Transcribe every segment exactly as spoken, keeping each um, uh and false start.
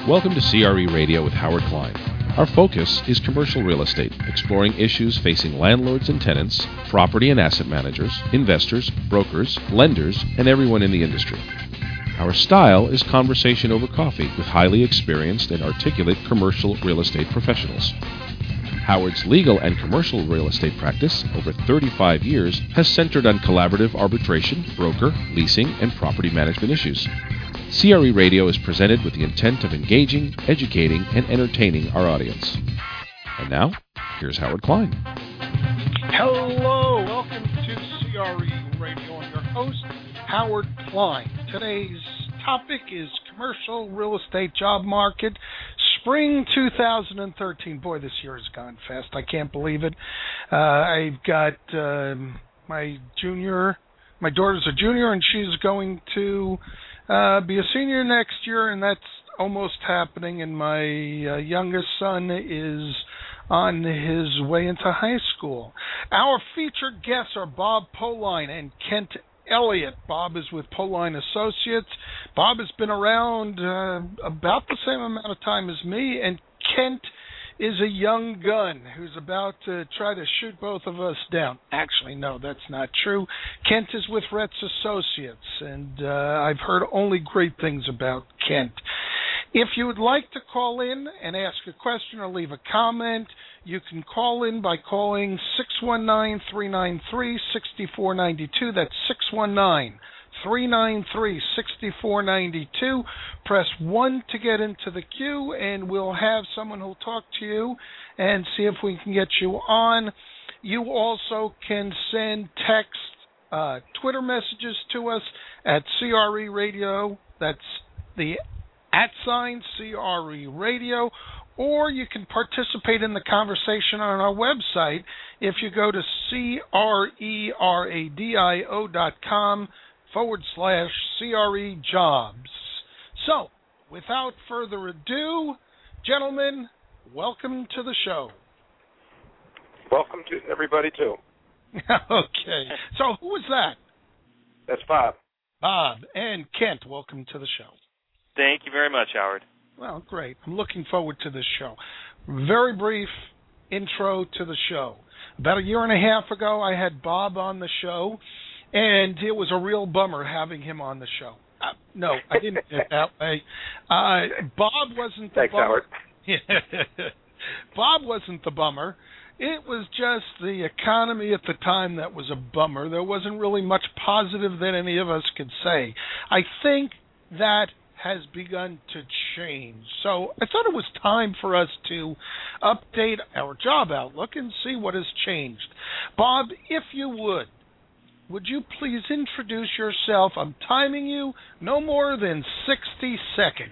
Welcome to C R E Radio with Howard Klein. Our focus is commercial real estate, exploring issues facing landlords and tenants, property and asset managers, investors, brokers, lenders, and everyone in the industry. Our style is conversation over coffee with highly experienced and articulate commercial real estate professionals. Howard's legal and commercial real estate practice, over thirty-five years, has centered on collaborative arbitration, broker, leasing, and property management issues. C R E Radio is presented with the intent of engaging, educating, and entertaining our audience. And now, here's Howard Klein. Hello, welcome to C R E Radio. I'm your host, Howard Klein. Today's topic is commercial real estate job market, spring two thousand thirteen. Boy, this year has gone fast. I can't believe it. Uh, I've got um, my junior, my daughter's a junior, and she's going to uh, be a senior next year, and that's almost happening. And my uh, youngest son is on his way into high school. Our featured guests are Bob Poline and Kent Elliott. Bob is with Poline Associates. Bob has been around uh, about the same amount of time as me, and Kent is a young gun who's about to try to shoot both of us down. Actually, no, that's not true. Kent is with Retz Associates, and uh, I've heard only great things about Kent. If you would like to call in and ask a question or leave a comment, you can call in by calling six one nine, three nine three, six four nine two. That's six one nine, three nine three, six four nine two. Press one to get into the queue, and we'll have someone who'll talk to you and see if we can get you on. You also can send text, uh, Twitter messages to us at C R E Radio. That's the at sign C R E Radio, or you can participate in the conversation on our website if you go to C-R-E-R-A-D-I-O dot com forward slash C-R-E jobs. So, without further ado, gentlemen, welcome to the show. Welcome to everybody, too. Okay. So, who was that? That's Bob. Bob. And Kent, welcome to the show. Thank you very much, Howard. Well, great. I'm looking forward to this show. Very brief intro to the show. About a year and a half ago, I had Bob on the show, and it was a real bummer having him on the show. Uh, no, I didn't do it that way. Uh, Bob wasn't the Thanks, bummer. Howard. Bob wasn't the bummer. It was just the economy at the time that was a bummer. There wasn't really much positive that any of us could say. I think that has begun to change. So I thought it was time for us to update our job outlook and see what has changed. Bob, if you would, would you please introduce yourself? I'm timing you no more than sixty seconds.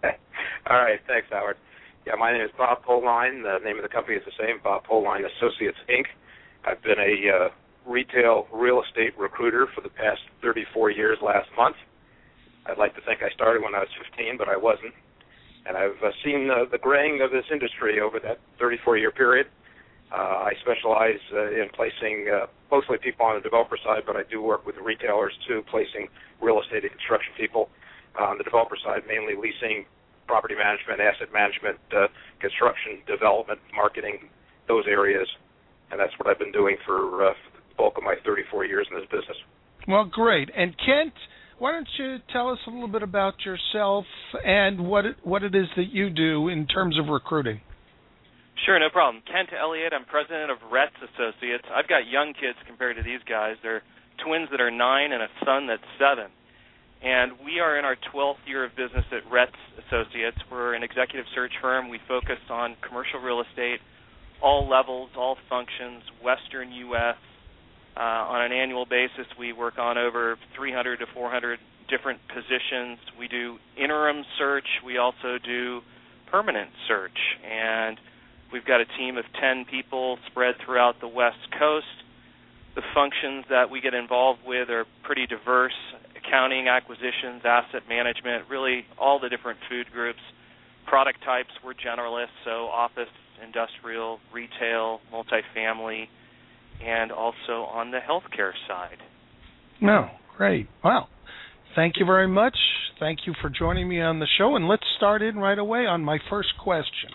All right, thanks, Howard. Yeah, my name is Bob Poline. The name of the company is the same, Bob Poline Associates, Incorporated. I've been a uh, retail real estate recruiter for the past thirty-four years last month. I'd like to think I started when I was fifteen, but I wasn't. And I've uh, seen uh, the graying of this industry over that thirty-four-year period. Uh, I specialize uh, in placing uh, mostly people on the developer side, but I do work with retailers, too, placing real estate and construction people. Uh, on the developer side, mainly leasing, property management, asset management, uh, construction, development, marketing, those areas. And that's what I've been doing for, uh, for the bulk of my thirty-four years in this business. Well, great. And Kent, why don't you tell us a little bit about yourself and what it, what it is that you do in terms of recruiting? Sure, no problem. Kent Elliott, I'm president of Retz Associates. I've got young kids compared to these guys. They're twins that are nine and a son that's seven. And we are in our twelfth year of business at Retz Associates. We're an executive search firm. We focus on commercial real estate, all levels, all functions, Western U S Uh, on an annual basis, we work on over three hundred to four hundred different positions. We do interim search. We also do permanent search. And we've got a team of ten people spread throughout the West Coast. The functions that we get involved with are pretty diverse: accounting, acquisitions, asset management, really all the different food groups. Product types, we're generalists, so office, industrial, retail, multifamily, and also on the healthcare side. No, great. Wow. Thank you very much. Thank you for joining me on the show. And let's start in right away on my first question.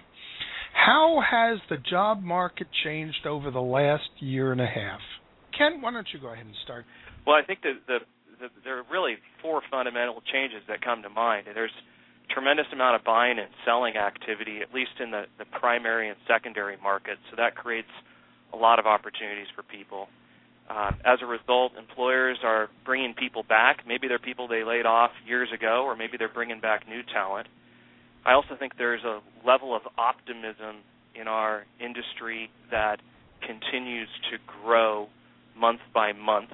How has the job market changed over the last year and a half? Ken, why don't you go ahead and start? Well, I think the, the, the, there are really four fundamental changes that come to mind. There's a tremendous amount of buying and selling activity, at least in the, the primary and secondary markets, so that creates a lot of opportunities for people. Uh, as a result, employers are bringing people back. Maybe they're people they laid off years ago, or maybe they're bringing back new talent. I also think there's a level of optimism in our industry that continues to grow month by month.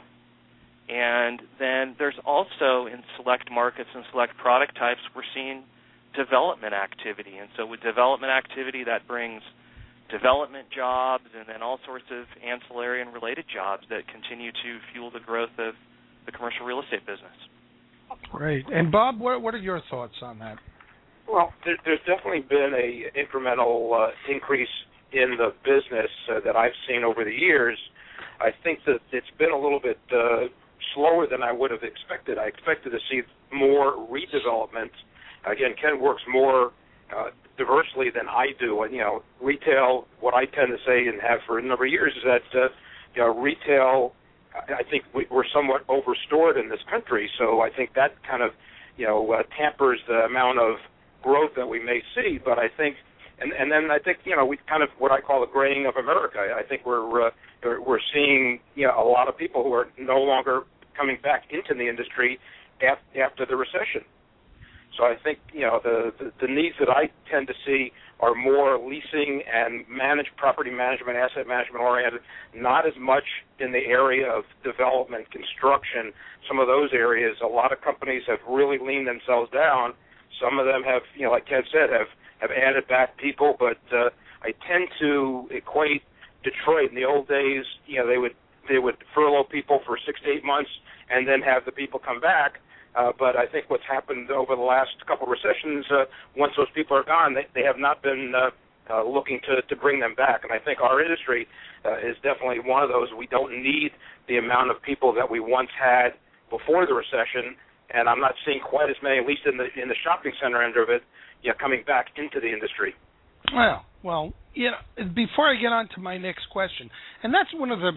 And then there's also, in select markets and select product types, we're seeing development activity. And so with development activity, that brings development jobs and then all sorts of ancillary and related jobs that continue to fuel the growth of the commercial real estate business. Great. And Bob, what, what are your thoughts on that? Well, there, there's definitely been a incremental uh, increase in the business uh, that I've seen over the years. I think that it's been a little bit uh, slower than I would have expected. I expected to see more redevelopment. Again, Ken works more uh, diversely than I do. And, you know, retail, what I tend to say and have for a number of years is that, uh, you know, retail, I think we're somewhat overstored in this country. So I think that kind of, you know, uh, tampers the amount of growth that we may see. But I think, and, and then I think, you know, we kind of what I call the graying of America. I think we're uh, we're seeing, you know, a lot of people who are no longer coming back into the industry after the recession. So I think, you know, the, the, the needs that I tend to see are more leasing and managed property management, asset management oriented, not as much in the area of development, construction, some of those areas. A lot of companies have really leaned themselves down. Some of them have, you know, like Ken said, have, have added back people, but uh, I tend to equate Detroit in the old days, you know, they would they would furlough people for six to eight months and then have the people come back. Uh, but I think what's happened over the last couple of recessions, uh, once those people are gone, they, they have not been uh, uh, looking to, to bring them back. And I think our industry uh, is definitely one of those. We don't need the amount of people that we once had before the recession, and I'm not seeing quite as many, at least in the in the shopping center end of it, you know, coming back into the industry. Well, well, you know, before I get on to my next question, and that's one of the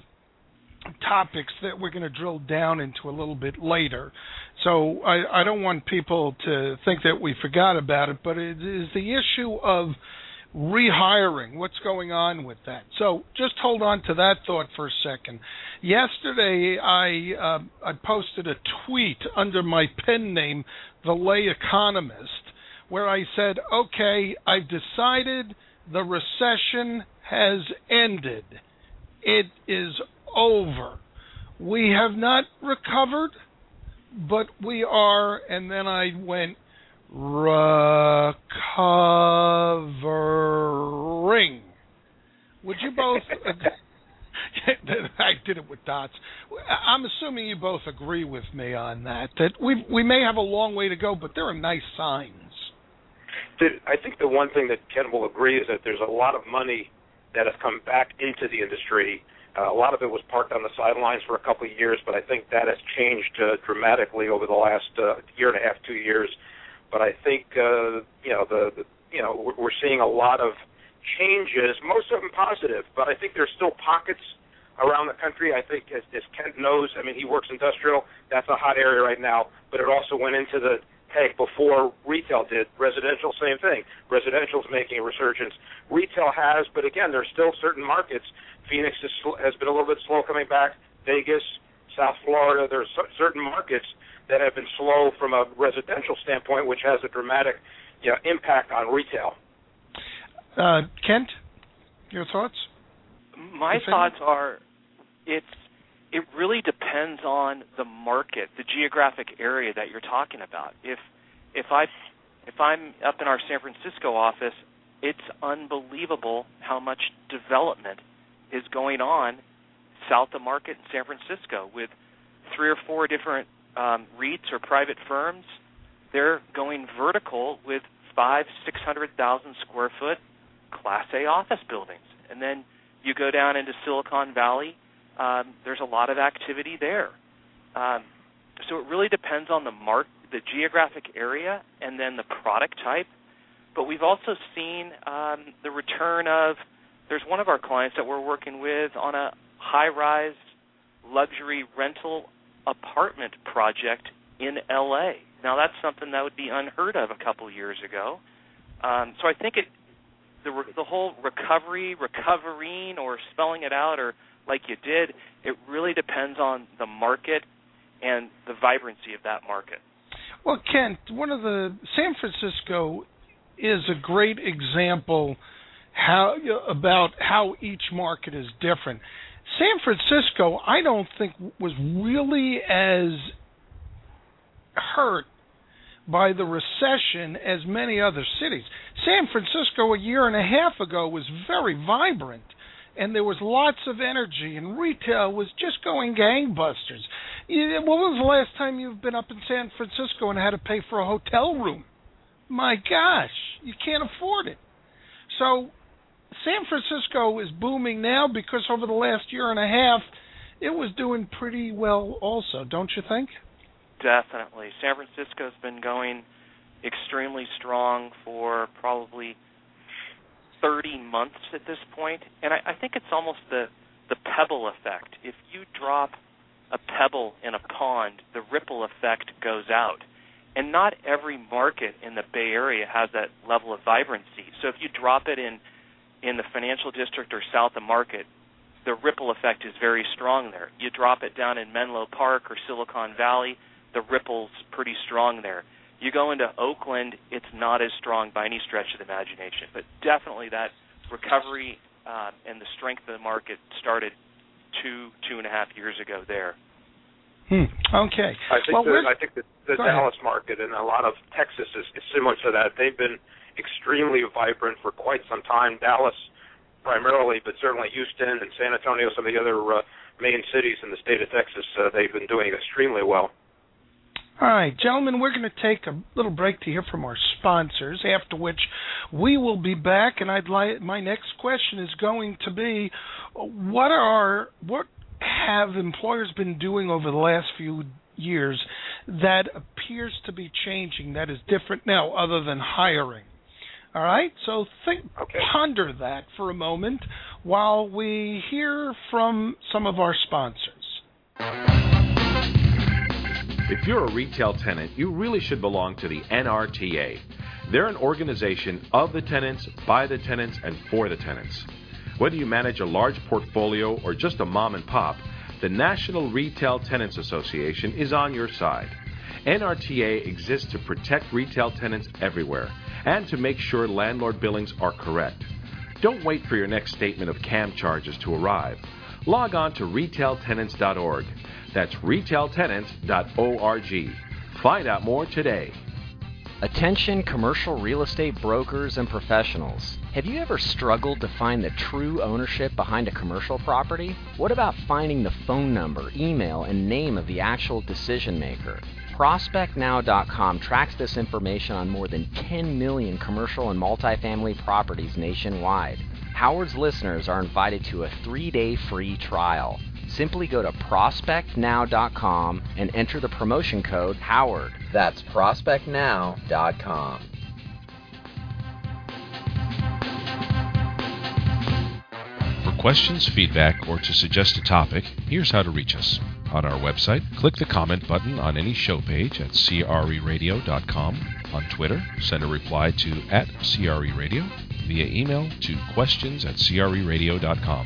topics that we're going to drill down into a little bit later. So I, I don't want people to think that we forgot about it, but it is the issue of rehiring. What's going on with that? So just hold on to that thought for a second. Yesterday, I uh, I posted a tweet under my pen name, The Lay Economist, where I said, okay, I've decided the recession has ended. It is over. We have not recovered, but we are, and then I went, recovering. Would you both, I did it with dots. I'm assuming you both agree with me on that, that we we may have a long way to go, but there are nice signs. I think the one thing that Ken will agree is that there's a lot of money that has come back into the industry. Uh, a lot of it was parked on the sidelines for a couple of years, but I think that has changed uh, dramatically over the last uh, year and a half, two years. But I think uh, you know the, the you know we're seeing a lot of changes, most of them positive. But I think there's still pockets around the country. I think, as, as Kent knows, I mean, he works industrial. That's a hot area right now. But it also went into the tank before retail did. Residential, same thing. Residential's making a resurgence. Retail has, but again, there's still certain markets. Phoenix is, has been a little bit slow coming back. Vegas, South Florida, there's certain markets that have been slow from a residential standpoint, which has a dramatic, you know, impact on retail. Uh, Kent, your thoughts? My Your thoughts are, it's it really depends on the market, the geographic area that you're talking about. If if I if I'm up in our San Francisco office, it's unbelievable how much development is going on south of Market in San Francisco with three or four different um, REITs or private firms. They're going vertical with five, six hundred thousand square foot Class A office buildings, and then you go down into Silicon Valley. Um, there's a lot of activity there. Um, so it really depends on the mark, the geographic area, and then the product type. But we've also seen um, the return of, there's one of our clients that we're working with on a high-rise luxury rental apartment project in L A. Now, that's something that would be unheard of a couple years ago. Um, so I think it, the, the whole recovery, recovering, or spelling it out, or like you did, it really depends on the market and the vibrancy of that market. Well, Kent, one of the San Francisco is a great example how about how each market is different. San Francisco, I don't think, was really as hurt by the recession as many other cities. San Francisco a year and a half ago was very vibrant, and there was lots of energy, and retail was just going gangbusters. When was the last time you've been up in San Francisco and had to pay for a hotel room? My gosh, you can't afford it. So San Francisco is booming now because over the last year and a half, it was doing pretty well also, don't you think? Definitely. San Francisco's been going extremely strong for probably thirty months at this point, and I, I think it's almost the, the pebble effect. If you drop a pebble in a pond, the ripple effect goes out. And not every market in the Bay Area has that level of vibrancy. So if you drop it in, in the financial district or south of Market, the ripple effect is very strong there. You drop it down in Menlo Park or Silicon Valley, the ripple's pretty strong there. You go into Oakland, it's not as strong by any stretch of the imagination. But definitely that recovery uh, and the strength of the market started two, two and a half years ago there. Hmm. Okay. I think well, the, I think the, the Dallas ahead. market and a lot of Texas is, is similar to that. They've been extremely vibrant for quite some time. Dallas primarily, but certainly Houston and San Antonio, some of the other uh, main cities in the state of Texas, uh, they've been doing extremely well. All right, gentlemen, we're going to take a little break to hear from our sponsors, after which we will be back, and I'd like my next question is going to be, what are what have employers been doing over the last few years that appears to be changing, that is different now, other than hiring? All right, so think, okay. ponder that for a moment while we hear from some of our sponsors. If you're a retail tenant, you really should belong to the N R T A. They're an organization of the tenants, by the tenants, and for the tenants. Whether you manage a large portfolio or just a mom and pop, the National Retail Tenants Association is on your side. N R T A exists to protect retail tenants everywhere and to make sure landlord billings are correct. Don't wait for your next statement of C A M charges to arrive. Log on to retail tenants dot org. That's retail tenants dot org. Find out more today. Attention commercial real estate brokers and professionals. Have you ever struggled to find the true ownership behind a commercial property? What about finding the phone number, email, and name of the actual decision maker? prospect now dot com tracks this information on more than ten million commercial and multifamily properties nationwide. Howard's listeners are invited to a three-day free trial. Simply go to prospect now dot com and enter the promotion code HOWARD. That's prospect now dot com. For questions, feedback, or to suggest a topic, here's how to reach us. On our website, click the comment button on any show page at C R E radio dot com. On Twitter, send a reply to at C R E Radio. Via email to questions at C R E radio dot com.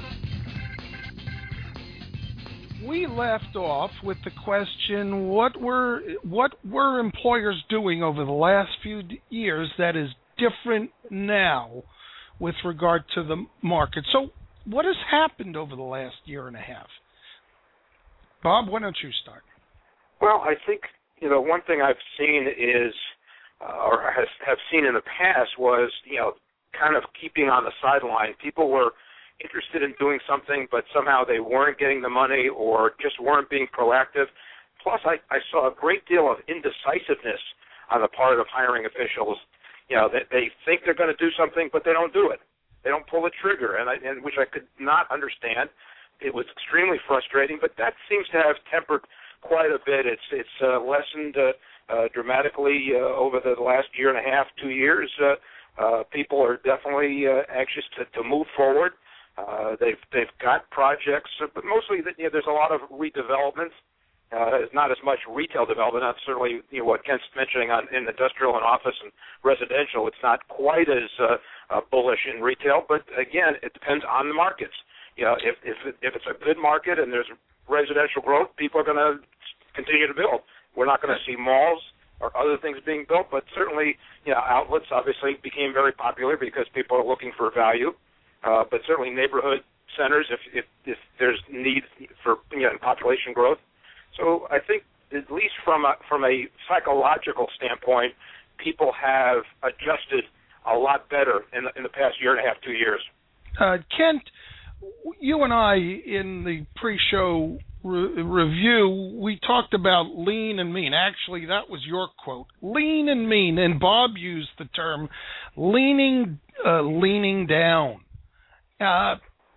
We left off with the question, what were what were employers doing over the last few years that is different now with regard to the market? So what has happened over the last year and a half? Bob, why don't you start? Well, I think, you know, one thing I've seen is, uh, or has, have seen in the past was, you know, kind of keeping on the sideline. People were interested in doing something, but somehow they weren't getting the money or just weren't being proactive. Plus, I, I saw a great deal of indecisiveness on the part of hiring officials. You know, that they think they're going to do something, but they don't do it. They don't pull the trigger, and, I, and which I could not understand. It was extremely frustrating, but that seems to have tempered quite a bit. It's it's uh, lessened uh, uh, dramatically uh, over the last year and a half, two years. Uh, uh, people are definitely uh, anxious to, to move forward. Uh, they've they've got projects, uh, but mostly that, you know, there's a lot of redevelopment. Uh, it's not as much retail development. Not certainly, you know, what Kent's mentioning on in industrial and office and residential. It's not quite as uh, uh, bullish in retail, but again, it depends on the markets. You know, if if if it's a good market and there's residential growth, people are going to continue to build. We're not going to see malls or other things being built, but certainly, you know, outlets obviously became very popular because people are looking for value. Uh, but certainly neighborhood centers, if if, if there's need for, you know, population growth. So I think at least from a, from a psychological standpoint, people have adjusted a lot better in the, in the past year and a half, two years. Uh, Kent, you and I in the pre-show re- review, we talked about lean and mean. Actually, that was your quote, lean and mean, and Bob used the term leaning, uh, leaning down. Uh,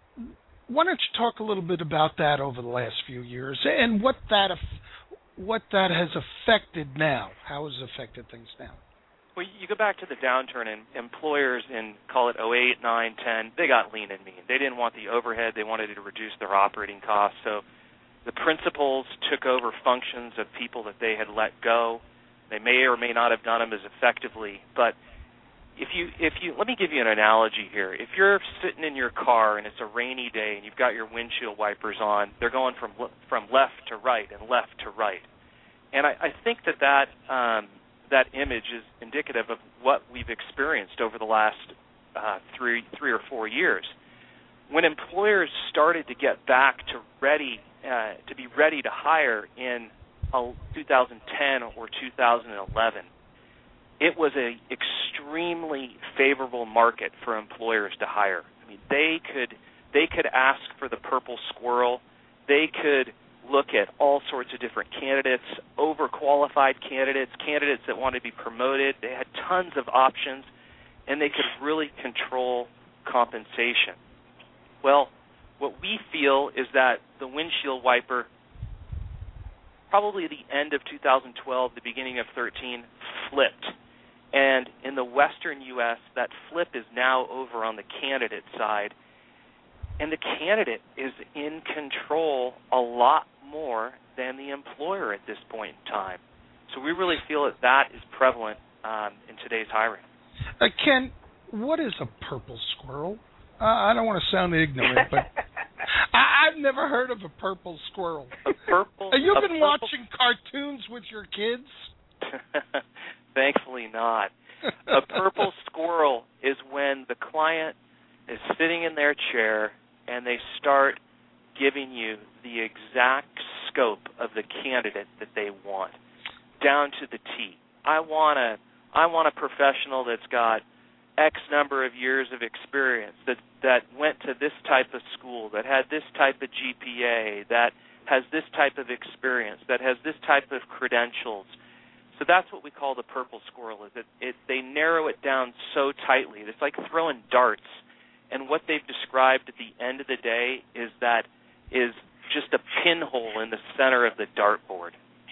Why don't you talk a little bit about that over the last few years and what that what that has affected now? How has it affected things now? Well, you go back to the downturn, and employers in, call it oh eight, nine, ten, they got lean and mean. They didn't want the overhead. They wanted to reduce their operating costs. So the principals took over functions of people that they had let go. They may or may not have done them as effectively, but If you, if you, let me give you an analogy here. If you're sitting in your car and it's a rainy day and you've got your windshield wipers on, they're going from from left to right and left to right. And I, I think that that, um, that image is indicative of what we've experienced over the last uh, three, three or four years. When employers started to get back to ready, uh, to be ready to hire in uh, two thousand ten or two thousand eleven, it was an extremely favorable market for employers to hire. I mean, they could they could ask for the purple squirrel. They could look at all sorts of different candidates, overqualified candidates, candidates that wanted to be promoted. They had tons of options, and they could really control compensation. Well, what we feel is that the windshield wiper, probably the end of two thousand twelve, the beginning of thirteen, flipped. And in the western U S, that flip is now over on the candidate side. And the candidate is in control a lot more than the employer at this point in time. So we really feel that that is prevalent um, in today's hiring. Uh, Ken, what is a purple squirrel? Uh, I don't want to sound ignorant, but I, I've never heard of a purple squirrel. A purple. Have you a been purple... watching cartoons with your kids? Thankfully not. A purple squirrel is when the client is sitting in their chair and they start giving you the exact scope of the candidate that they want, down to the T. I want a, I want a professional that's got X number of years of experience, that, that went to this type of school, that had this type of G P A, that has this type of experience, that has this type of credentials. So that's what we call the purple squirrel. Is it, it they narrow it down so tightly. It's like throwing darts. And what they've described at the end of the day is that is just a pinhole in the center of the dartboard.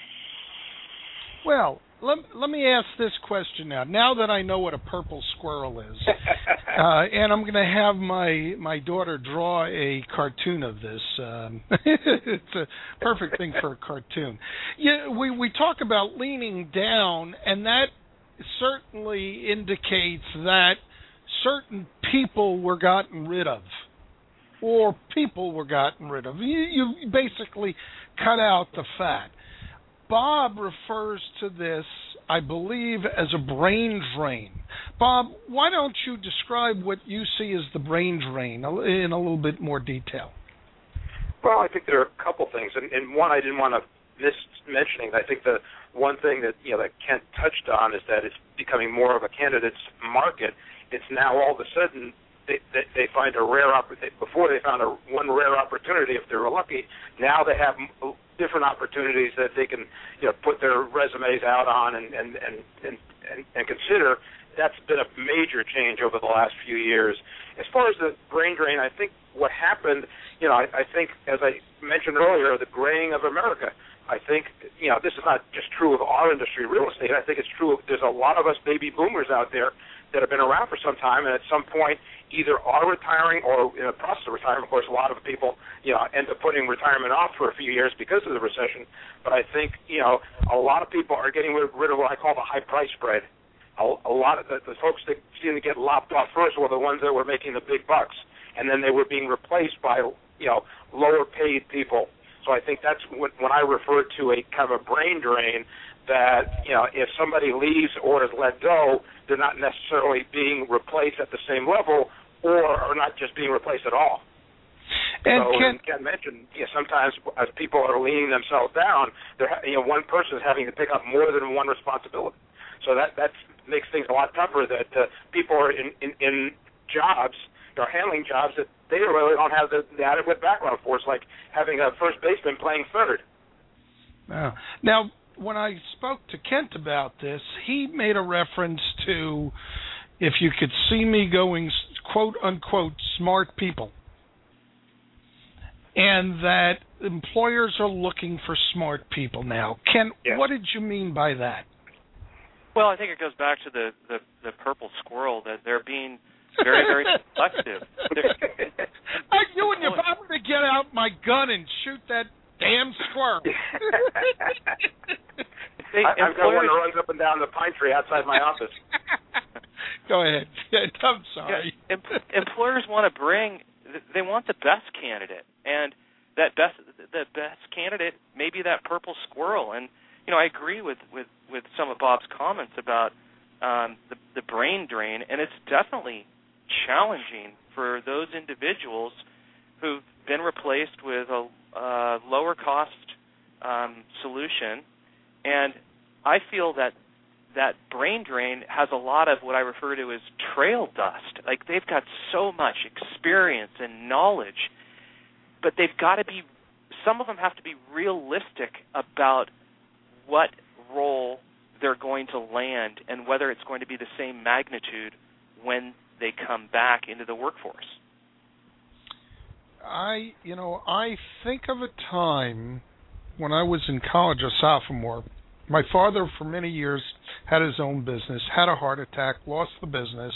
Well, let, let me ask this question now. Now that I know what a purple squirrel is, uh, and I'm going to have my my daughter draw a cartoon of this. Um, it's a perfect thing for a cartoon. Yeah, we, we talk about leaning down, and that certainly indicates that certain people were gotten rid of, or people were gotten rid of. You, you basically cut out the fat. Bob refers to this, I believe, as a brain drain. Bob, why don't you describe what you see as the brain drain in a little bit more detail? Well, I think there are a couple things, and, and one I didn't want to miss mentioning. I think the one thing that you know that Kent touched on is that it's becoming more of a candidate's market. It's now all of a sudden they, they, they find a rare opportunity. Before they found a one rare opportunity if they were lucky. Now they have different opportunities that they can, you know, put their resumes out on and and and and, and, and consider. that's been a major change over the last few years. As far as the brain drain, I think what happened, you know, I, I think, as I mentioned earlier, the graying of America. I think, you know, this is not just true of our industry, real estate. I think it's true of, there's a lot of us baby boomers out there that have been around for some time, and at some point either are retiring or in the process of retirement. Of course, a lot of people, you know, end up putting retirement off for a few years because of the recession. But I think, you know, a lot of people are getting rid of what I call the high price spread. A, a lot of the, the folks that seem to get lopped off first were the ones that were making the big bucks, and then they were being replaced by, you know, lower paid people. So I think that's when, when I refer to a kind of a brain drain, that, you know, if somebody leaves or is let go, they're not necessarily being replaced at the same level, or are not just being replaced at all. And so, Ken, and Ken mentioned, you know, sometimes as people are leaning themselves down, they're, you know, one person is having to pick up more than one responsibility. So that that makes things a lot tougher. That uh, people are in, in, in jobs, they're handling jobs that they really don't have the, the adequate background for. It's like having a first baseman playing third. Wow. Now, when I spoke to Kent about this, he made a reference to, if you could see me going, quote unquote, smart people, and that employers are looking for smart people now. Kent, yes. What did you mean by that? Well, I think it goes back to the, the, the purple squirrel, that they're being very, very selective. I, you and your I'm going to get out my gun and shoot that damn squirrel. they, I, I've got one that runs up and down the pine tree outside my office. Go ahead. I'm sorry. Yeah, em- employers want to bring, they want the best candidate, and that best, the best candidate may be that purple squirrel. And, you know, I agree with, with, with some of Bob's comments about um, the, the brain drain, and it's definitely challenging for those individuals who've been replaced with a uh, lower cost um, solution. And I feel that that brain drain has a lot of what I refer to as trail dust. Like, they've got so much experience and knowledge, but they've got to be, some of them have to be realistic about what role they're going to land and whether it's going to be the same magnitude when they come back into the workforce. I, you know, I think of a time when I was in college, a sophomore. My father, for many years, had his own business, had a heart attack, lost the business.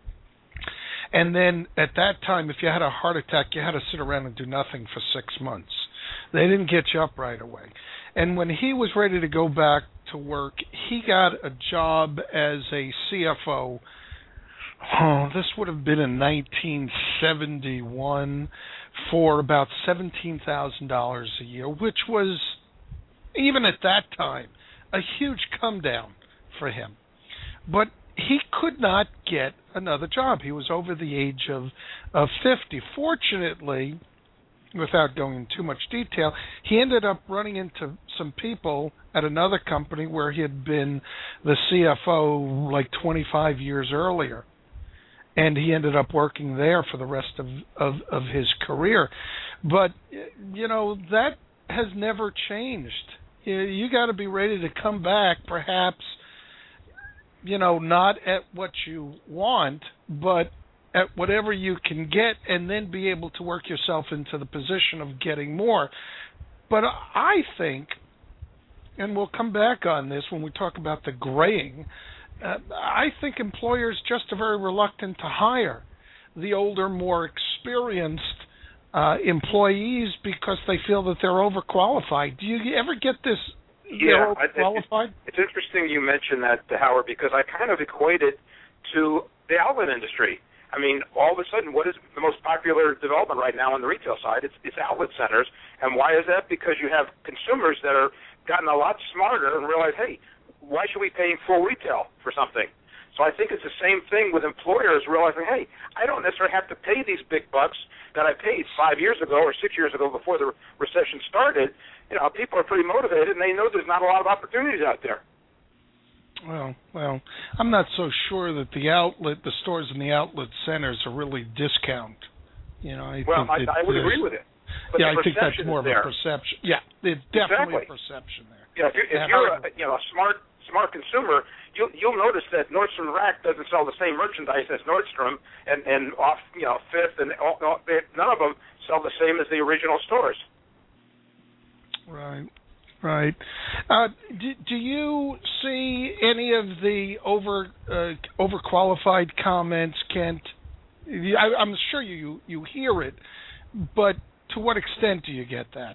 And then at that time, if you had a heart attack, you had to sit around and do nothing for six months. They didn't get you up right away. And when he was ready to go back to work, he got a job as a C F O. Oh, this would have been in nineteen seventy-one for about seventeen thousand dollars a year, which was, even at that time, a huge come down for him. But he could not get another job. He was over the age of, of fifty. Fortunately, without going into too much detail, he ended up running into some people at another company where he had been the C F O like twenty-five years earlier. And he ended up working there for the rest of, of, of his career. But, you know, that has never changed. You, you got to be ready to come back, perhaps, you know, not at what you want, but at whatever you can get, and then be able to work yourself into the position of getting more. But I think, and we'll come back on this when we talk about the graying, Uh, I think employers just are very reluctant to hire the older, more experienced uh, employees because they feel that they're overqualified. Do you ever get this? Yeah, overqualified? It's, it's interesting you mentioned that, Howard, because I kind of equate it to the outlet industry. I mean, all of a sudden, what is the most popular development right now on the retail side? It's, it's outlet centers. And why is that? Because you have consumers that are gotten a lot smarter and realize, hey, why should we pay full retail for something? So I think it's the same thing with employers realizing, hey, I don't necessarily have to pay these big bucks that I paid five years ago or six years ago before the recession started. You know, people are pretty motivated, and they know there's not a lot of opportunities out there. Well, well, I'm not so sure that the outlet, the stores in the outlet centers are really discount. You know, I well, think I, I would agree with it. But yeah, I think that's is more of there. a perception. Yeah, there's definitely exactly. a perception there. you know, if you're, if you're a, you know, a smart smart consumer, you'll you'll notice that Nordstrom Rack doesn't sell the same merchandise as Nordstrom, and and off you know Fifth, and all, all, they, none of them sell the same as the original stores. Right. Right. Uh, do, do you see any of the over uh, overqualified comments, Kent? I, I'm sure you you hear it, but to what extent do you get that?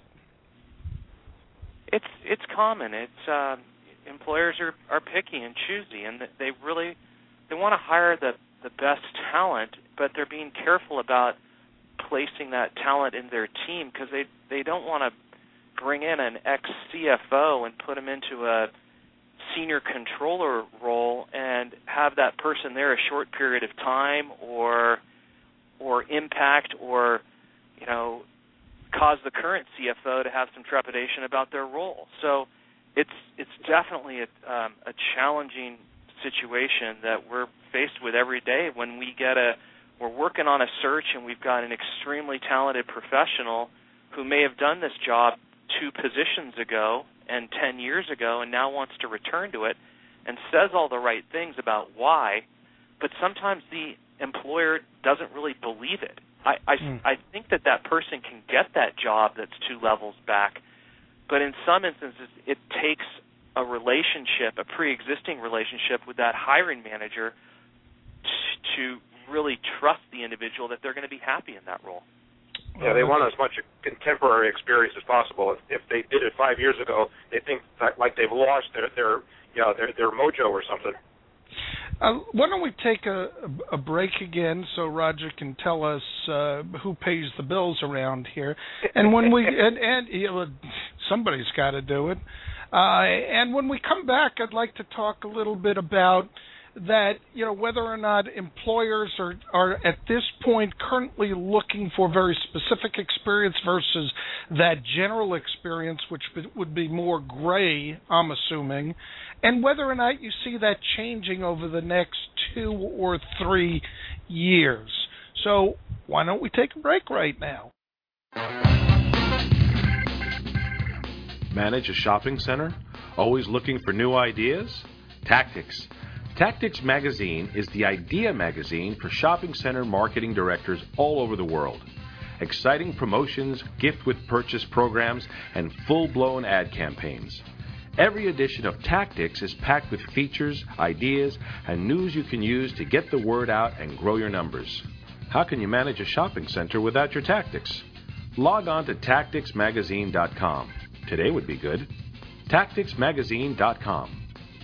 It's it's common. It's uh, employers are, are picky and choosy, and they really they want to hire the the best talent, but they're being careful about placing that talent in their team because they they don't want to bring in an ex-C F O and put him into a senior controller role and have that person there a short period of time or or impact or, you know, cause the current C F O to have some trepidation about their role. So it's it's definitely a, um, a challenging situation that we're faced with every day when we get a we're working on a search and we've got an extremely talented professional who may have done this job two positions ago and ten years ago and now wants to return to it and says all the right things about why, but sometimes the employer doesn't really believe it. I, I, mm. I think that that person can get that job that's two levels back, but in some instances it takes a relationship, a pre-existing relationship with that hiring manager t- to really trust the individual that they're going to be happy in that role. Yeah, they want as much contemporary experience as possible. If, if they did it five years ago, they think that, like they've lost their their you know, their, their mojo or something. Uh, why don't we take a, a break again so Roger can tell us uh, who pays the bills around here, and when we and, and you know, somebody's got to do it. Uh, and when we come back, I'd like to talk a little bit about that, you know, whether or not employers are, are at this point currently looking for very specific experience versus that general experience, which would be more gray, I'm assuming, and whether or not you see that changing over the next two or three years. So why don't we take a break right now? Manage a shopping center? Always looking for new ideas? Tactics. Tactics Magazine is the idea magazine for shopping center marketing directors all over the world. Exciting promotions, gift with purchase programs, and full-blown ad campaigns. Every edition of Tactics is packed with features, ideas, and news you can use to get the word out and grow your numbers. How can you manage a shopping center without your tactics? Log on to tactics magazine dot com. Today would be good. tactics magazine dot com.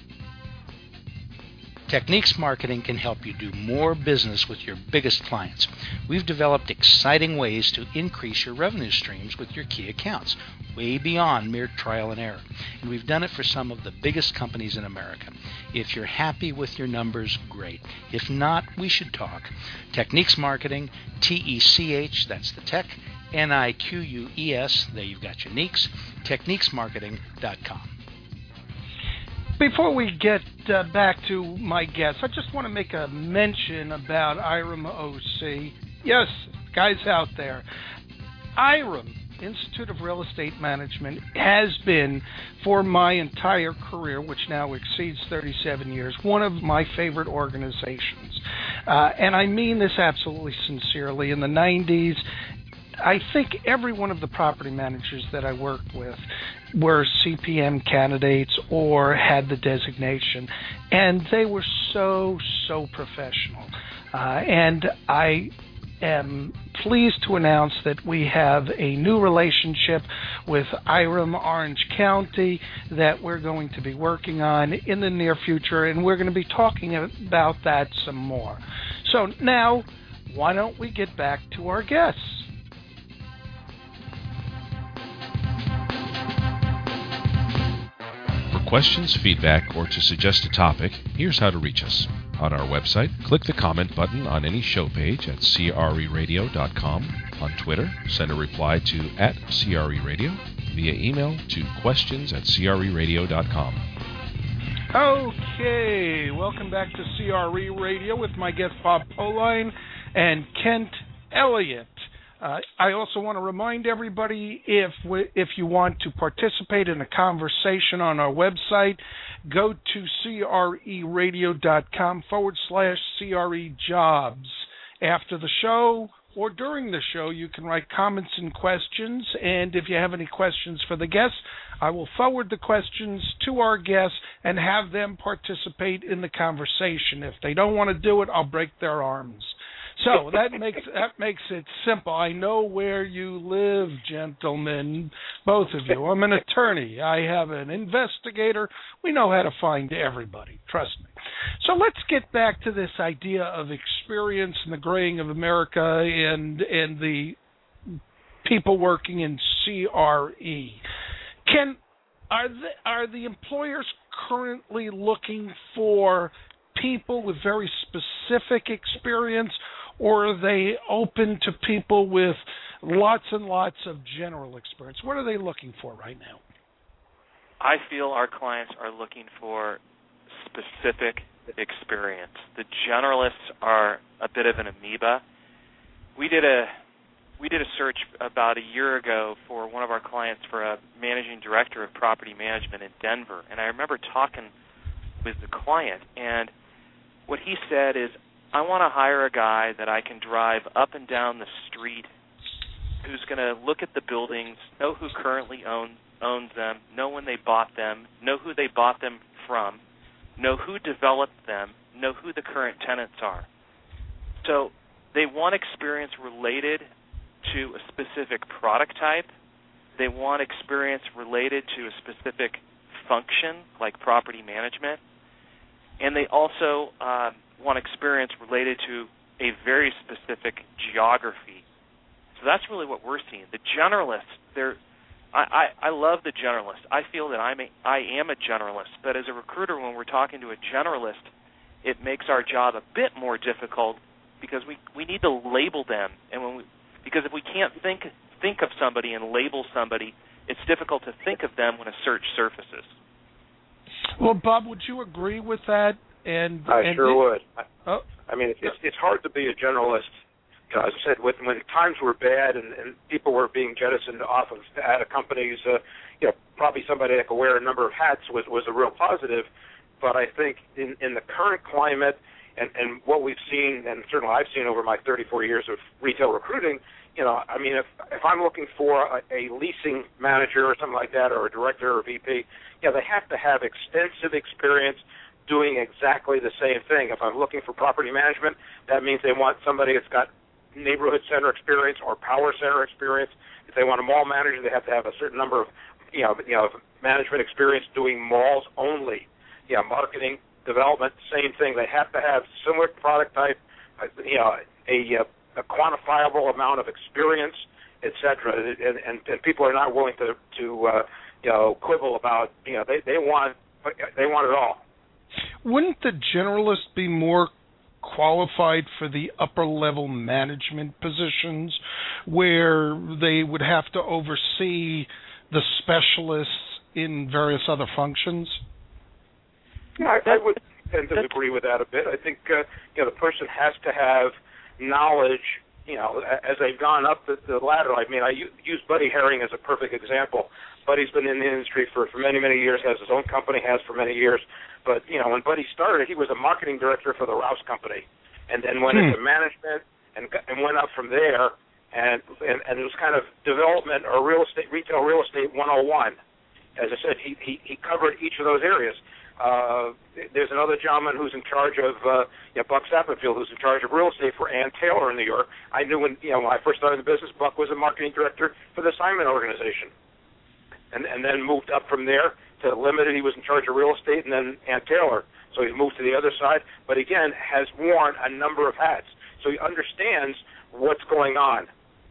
Techniques Marketing can help you do more business with your biggest clients. We've developed exciting ways to increase your revenue streams with your key accounts, way beyond mere trial and error. And we've done it for some of the biggest companies in America. If you're happy with your numbers, great. If not, we should talk. Techniques Marketing, T E C H, that's the tech, N I Q U E S, there you've got your Neeks, techniques marketing dot com. Before we get uh, back to my guests, I just want to make a mention about I R M O C. Yes, guys out there, I R M, Institute of Real Estate Management, has been, for my entire career, which now exceeds thirty-seven years, one of my favorite organizations. Uh, and I mean this absolutely sincerely. In the nineties, I think every one of the property managers that I worked with were C P M candidates or had the designation, and they were so, so professional. Uh, and I am pleased to announce that we have a new relationship with I R M Orange County that we're going to be working on in the near future, and we're going to be talking about that some more. So now, why don't we get back to our guests? Questions, feedback, or to suggest a topic, here's how to reach us. On our website, click the comment button on any show page at C R E radio dot com. On Twitter, send a reply to at C R E radio. Via email to questions at C R E radio dot com. Okay, welcome back to C R E Radio with my guest Bob Pauline and Kent Elliott. Uh, I also want to remind everybody, if we, if you want to participate in a conversation on our website, go to creradio.com forward slash CRE jobs. After the show or during the show, you can write comments and questions, and if you have any questions for the guests, I will forward the questions to our guests and have them participate in the conversation. If they don't want to do it, I'll break their arms. So that makes that makes it simple. I know where you live, gentlemen, both of you. I'm an attorney. I have an investigator. We know how to find everybody. Trust me. So let's get back to this idea of experience and the graying of America and and the people working in C R E. Can are the, are the employers currently looking for people with very specific experience, or are they open to people with lots and lots of general experience? What are they looking for right now? I feel our clients are looking for specific experience. The generalists are a bit of an amoeba. We did a we did a search about a year ago for one of our clients for a managing director of property management in Denver, and I remember talking with the client, and what he said is, I want to hire a guy that I can drive up and down the street, who's going to look at the buildings, know who currently own, owns them, know when they bought them, know who they bought them from, know who developed them, know who the current tenants are. So they want experience related to a specific product type. They want experience related to a specific function, like property management. And they also uh, want experience related to a very specific geography. So that's really what we're seeing. The generalists, they're, I, I, I love the generalist. I feel that I'm a, I am a generalist, but as a recruiter, when we're talking to a generalist, it makes our job a bit more difficult because we, we need to label them. And when we, because if we can't think think of somebody and label somebody, it's difficult to think of them when a search surfaces. Well, Bob, would you agree with that? And I and sure the, would. I, oh, I mean, it's it's hard to be a generalist. You know, as I said, when, when times were bad and, and people were being jettisoned off of out of companies, uh, you know, probably somebody that could wear a number of hats was, was a real positive. But I think in, in the current climate and, and what we've seen, and certainly I've seen over my thirty-four years of retail recruiting, you know, I mean, if if I'm looking for a, a leasing manager or something like that, or a director or V P, yeah, they have to have extensive experience doing exactly the same thing. If I'm looking for property management, that means they want somebody that's got neighborhood center experience or power center experience. If they want a mall manager, they have to have a certain number of, you know, you know, management experience doing malls only. Yeah, marketing, development, same thing. They have to have similar product type, you know, a, a quantifiable amount of experience, et cetera. And, and, and people are not willing to, to uh, you know, quibble about, you know, they, they want they want it all. Wouldn't the generalist be more qualified for the upper-level management positions where they would have to oversee the specialists in various other functions? Yeah, I, I would tend to agree with that a bit. I think uh, you know, the person has to have knowledge, you know, as they've gone up the, the ladder. I mean, I use Buddy Herring as a perfect example. Buddy's been in the industry for, for many, many years, has his own company, has for many years. But, you know, when Buddy started, he was a marketing director for the Rouse Company, and then went hmm. into management and and went up from there, and, and, and it was kind of development or real estate, retail real estate one oh one. As I said, he, he, he covered each of those areas. Uh, there's another gentleman who's in charge of, uh, you know, Buck Sappenfield, who's in charge of real estate for Ann Taylor in New York. I knew when, you know, when I first started the business, Buck was a marketing director for the Simon Organization. And, and then moved up from there to Limited. He was in charge of real estate, and then Ann Taylor. So he moved to the other side, but again, has worn a number of hats. So he understands what's going on.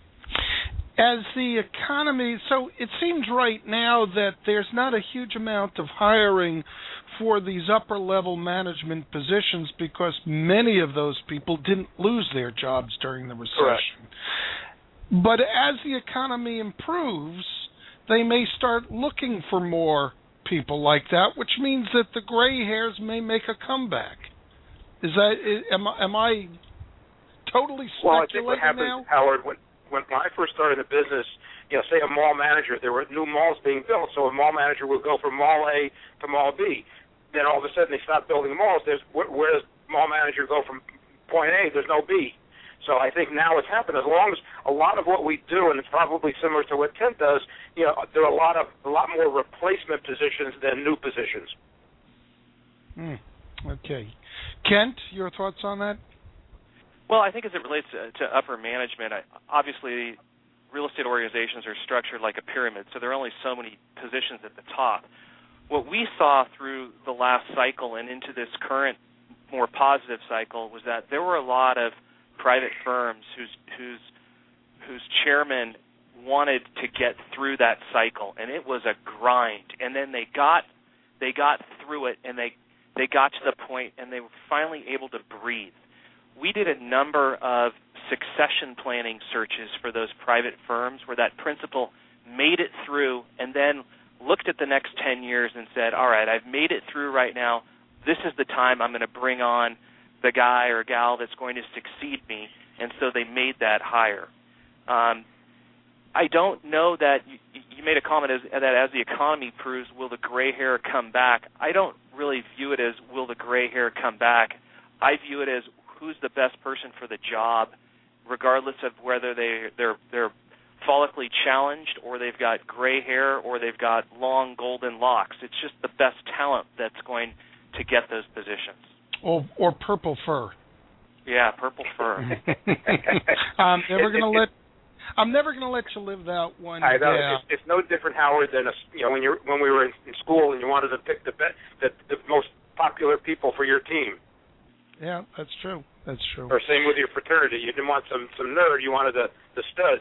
As the economy, so it seems right now that there's not a huge amount of hiring for these upper-level management positions because many of those people didn't lose their jobs during the recession. Correct. But as the economy improves, they may start looking for more people like that, which means that the gray hairs may make a comeback. Is that am I, am I totally speculating well, I think what happens, now? Howard, when when I first started in the business, you know, say a mall manager, there were new malls being built, so a mall manager would go from mall A to mall B. Then all of a sudden they stopped building malls. There's where, where does mall manager go from point A? There's no B. So I think now it's happened. As long as a lot of what we do, and it's probably similar to what Kent does, you know, there are a lot of a lot more replacement positions than new positions. Mm, okay, Kent, your thoughts on that? Well, I think as it relates to, to upper management, I, obviously real estate organizations are structured like a pyramid, so there are only so many positions at the top. What we saw through the last cycle and into this current more positive cycle was that there were a lot of private firms whose whose whose chairman wanted to get through that cycle, and it was a grind. And then they got they got through it, and they they got to the point, and they were finally able to breathe. We did a number of succession planning searches for those private firms where that principal made it through and then looked at the next ten years and said, all right, I've made it through right now. This is the time I'm going to bring on the guy or gal that's going to succeed me, and so they made that hire. Um, I don't know that you, you made a comment as, that as the economy improves, will the gray hair come back? I don't really view it as will the gray hair come back. I view it as who's the best person for the job, regardless of whether they, they're, they're follically challenged or they've got gray hair or they've got long golden locks. It's just the best talent that's going to get those positions. Or, or purple fur. Yeah, purple fur. I'm never going to let. I'm never going to let you live that one. I know down. it's, it's no different, Howard, than a, you know when you when we were in, in school and you wanted to pick the, be, the the most popular people for your team. Yeah, that's true. That's true. Or same with your fraternity. You didn't want some some nerd. You wanted the the studs.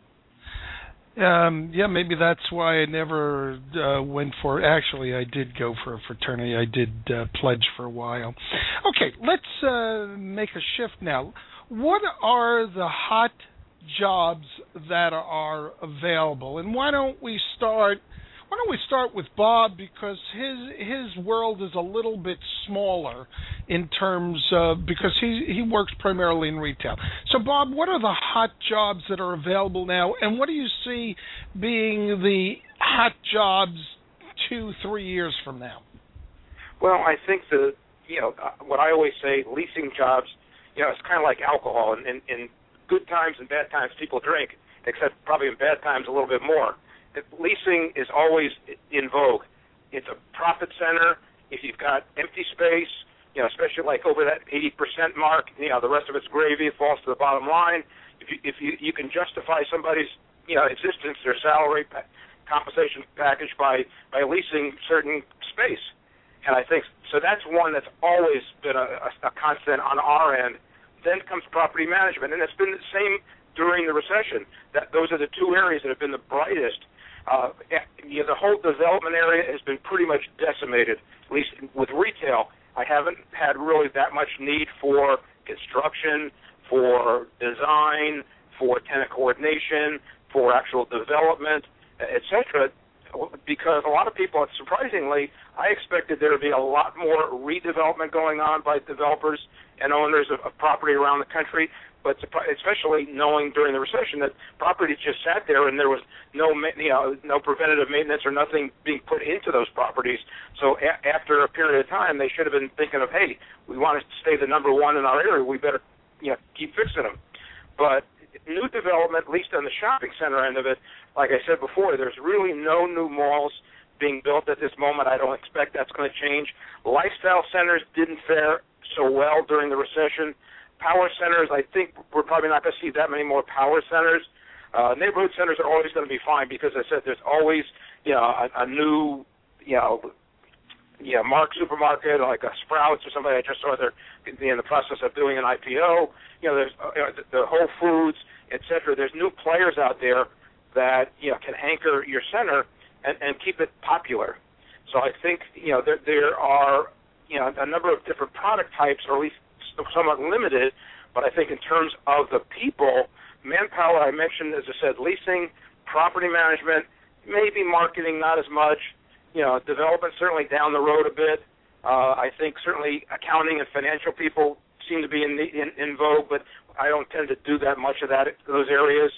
Um, yeah, maybe that's why I never uh, went for. Actually, I did go for a fraternity. I did uh, pledge for a while. Okay, let's uh, make a shift now. What are the hot jobs that are available, and why don't we start? Why don't we start with Bob, because his his world is a little bit smaller in terms of, because he he works primarily in retail. So Bob, what are the hot jobs that are available now, and what do you see being the hot jobs two, three years from now? Well, I think the you know what I always say, leasing jobs. You know, it's kind of like alcohol. In, in, in good times and bad times, people drink, except probably in bad times a little bit more. Leasing is always in vogue. It's a profit center. If you've got empty space, you know, especially like over that eighty percent mark, you know, the rest of it's gravy. It falls to the bottom line. If you if you, you can justify somebody's you know existence, their salary pa- compensation package by by leasing certain space, and I think so. That's one that's always been a, a, a constant on our end. Then comes property management, and it's been the same during the recession. That those are the two areas that have been the brightest. Uh, you know, the whole development area has been pretty much decimated, at least with retail. I haven't had really that much need for construction, for design, for tenant coordination, for actual development, et cetera, because a lot of people, surprisingly, I expected there to be a lot more redevelopment going on by developers and owners of, of property around the country, but especially knowing during the recession that property just sat there and there was no, you know, no preventative maintenance or nothing being put into those properties. So a- after a period of time, they should have been thinking of, hey, we want to stay the number one in our area. We better, you know, keep fixing them. But new development, at least on the shopping center end of it, like I said before, there's really no new malls being built at this moment. I don't expect that's going to change. Lifestyle centers didn't fare so well during the recession. Power centers, I think we're probably not going to see that many more power centers. Uh, neighborhood centers are always going to be fine because, as I said, there's always, you know, a, a new, you know, you know, Mark supermarket like a Sprouts or somebody. I just saw they're in the process of doing an I P O. You know, there's uh, the, the Whole Foods, et cetera. There's new players out there that, you know, can anchor your center and, and keep it popular. So I think, you know, there, there are, you know, a number of different product types, or at least somewhat limited, but I think in terms of the people, manpower, I mentioned, as I said, leasing, property management, maybe marketing, not as much. You know, development certainly down the road a bit. Uh, I think certainly accounting and financial people seem to be in, the, in in vogue, but I don't tend to do that much of that those areas.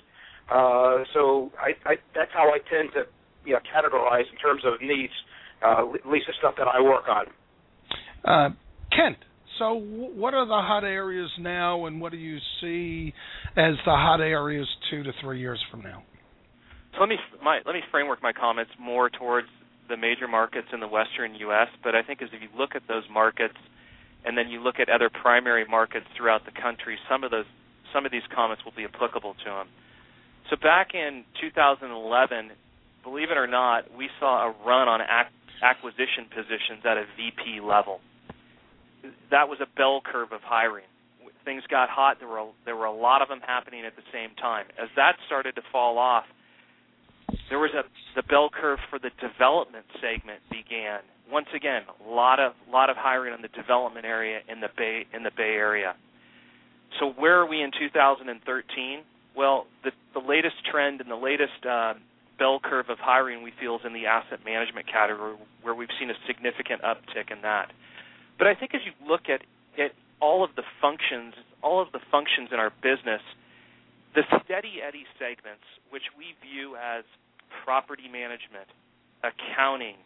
Uh, so I, I, that's how I tend to, you know, categorize in terms of needs, uh, at least the stuff that I work on. Uh, Kent, so what are the hot areas now, and what do you see as the hot areas two to three years from now? So let me my, let me framework my comments more towards the major markets in the Western U S, but I think as if you look at those markets and then you look at other primary markets throughout the country, some of those some of these comments will be applicable to them. So back in two thousand eleven, believe it or not, we saw a run on ac- acquisition positions at a V P level. That was a bell curve of hiring. Things got hot. There were a, there were a lot of them happening at the same time. As that started to fall off, there was a the bell curve for the development segment began. Once again, a lot of lot of hiring in the development area in the Bay in the Bay Area. So where are we in two thousand thirteen? Well, the, the latest trend and the latest uh, bell curve of hiring we feel is in the asset management category, where we've seen a significant uptick in that. But I think as you look at, at all of the functions, all of the functions in our business, the steady Eddie segments, which we view as property management, accounting,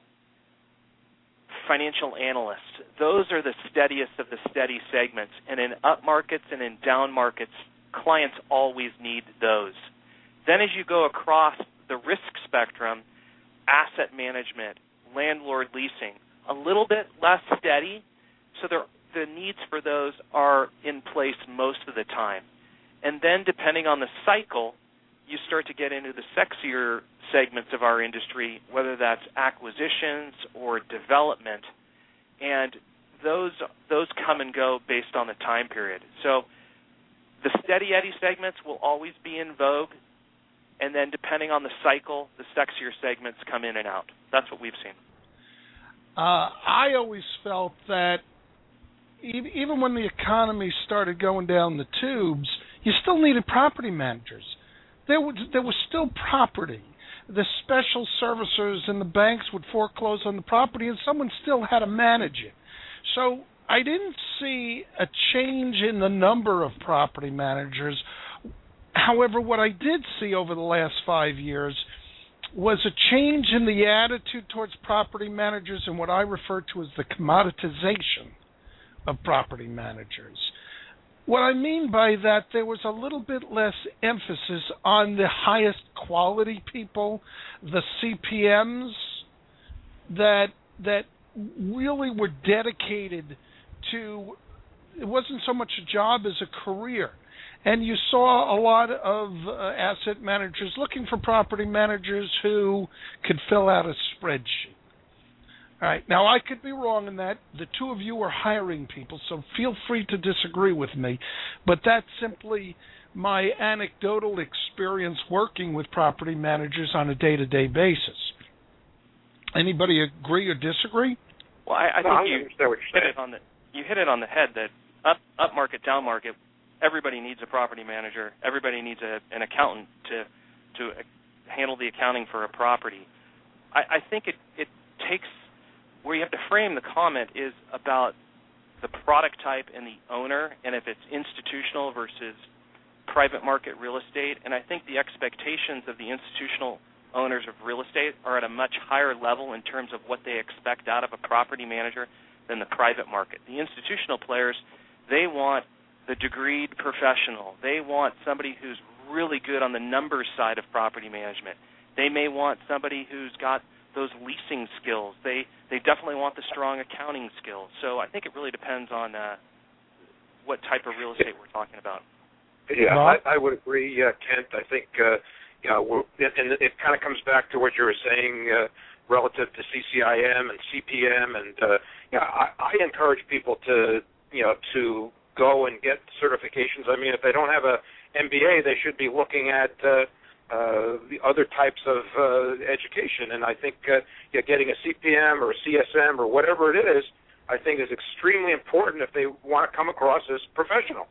financial analysts, those are the steadiest of the steady segments. And in up markets and in down markets, clients always need those. Then as you go across the risk spectrum, asset management, landlord leasing, a little bit less steady, so the needs for those are in place most of the time. And then depending on the cycle, you start to get into the sexier segments of our industry, whether that's acquisitions or development, and those those come and go based on the time period. So the steady Eddie segments will always be in vogue, and then depending on the cycle, the sexier segments come in and out. That's what we've seen. Uh, I always felt that even when the economy started going down the tubes, you still needed property managers. There was, there was still property. The special servicers and the banks would foreclose on the property, and someone still had to manage it. So I didn't see a change in the number of property managers. However, what I did see over the last five years was a change in the attitude towards property managers and what I refer to as the commoditization of property managers. What I mean by that, there was a little bit less emphasis on the highest quality people, the C P Ms that that really were dedicated to, it wasn't so much a job as a career. And you saw a lot of uh, asset managers looking for property managers who could fill out a spreadsheet. All right. Now, I could be wrong in that. The two of you are hiring people, so feel free to disagree with me. But that's simply my anecdotal experience working with property managers on a day-to-day basis. Anybody agree or disagree? Well, I, I no, think I you hit it on the you hit it on the head. That up up market, down market, everybody needs a property manager. Everybody needs a, an accountant to to handle the accounting for a property. I, I think it it takes. Where you have to frame the comment is about the product type and the owner, and if it's institutional versus private market real estate. And I think the expectations of the institutional owners of real estate are at a much higher level in terms of what they expect out of a property manager than the private market. The institutional players, they want the degreed professional. They want somebody who's really good on the numbers side of property management. They may want somebody who's got those leasing skills. They they definitely want the strong accounting skills. So I think it really depends on uh, what type of real estate we're talking about. Yeah, I, I would agree, uh, Kent. I think, uh, you know, we're, and it kind of comes back to what you were saying uh, relative to C C I M and C P M, and uh, you know, I, I encourage people to, you know, to go and get certifications. I mean, if they don't have a M B A, they should be looking at uh, uh, the other types of uh, education. And I think uh, yeah, getting a C P M or a C S M or whatever it is, I think is extremely important if they want to come across as professional.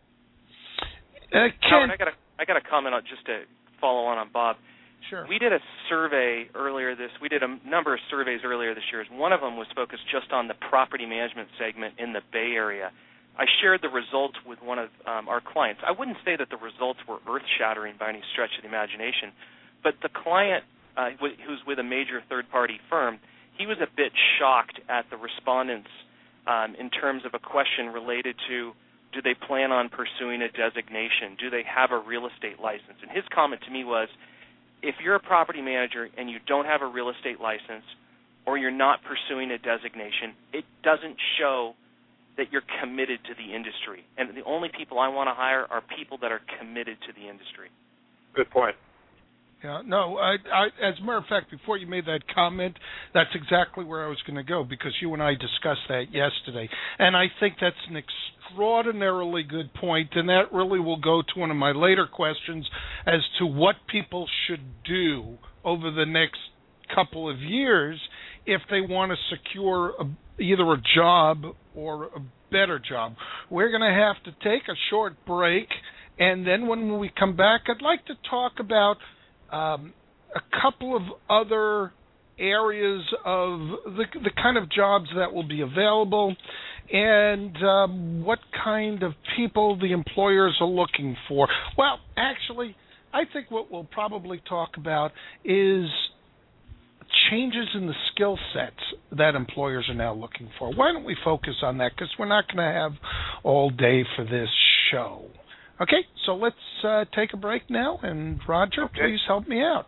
Uh, Howard, I got a I got a comment on just to follow on on Bob. Sure. We did a survey earlier this. We did a number of surveys earlier this year. One of them was focused just on the property management segment in the Bay Area. I shared the results with one of um, our clients. I wouldn't say that the results were earth-shattering by any stretch of the imagination, but the client, uh, who's with a major third-party firm, he was a bit shocked at the respondents um, in terms of a question related to, do they plan on pursuing a designation? Do they have a real estate license? And his comment to me was, if you're a property manager and you don't have a real estate license or you're not pursuing a designation, it doesn't show that you're committed to the industry. And the only people I want to hire are people that are committed to the industry. Good point. Yeah, no, I, I, as a matter of fact, before you made that comment, that's exactly where I was going to go, because you and I discussed that yesterday. And I think that's an extraordinarily good point, and that really will go to one of my later questions as to what people should do over the next couple of years if they want to secure a, either a job or a better job. We're going to have to take a short break, and then when we come back, I'd like to talk about Um, a couple of other areas of the, the kind of jobs that will be available and um, what kind of people the employers are looking for. Well, actually, I think what we'll probably talk about is changes in the skill sets that employers are now looking for. Why don't we focus on that? Because we're not going to have all day for this show. Okay, so let's uh, take a break now, and Roger, okay. Please help me out.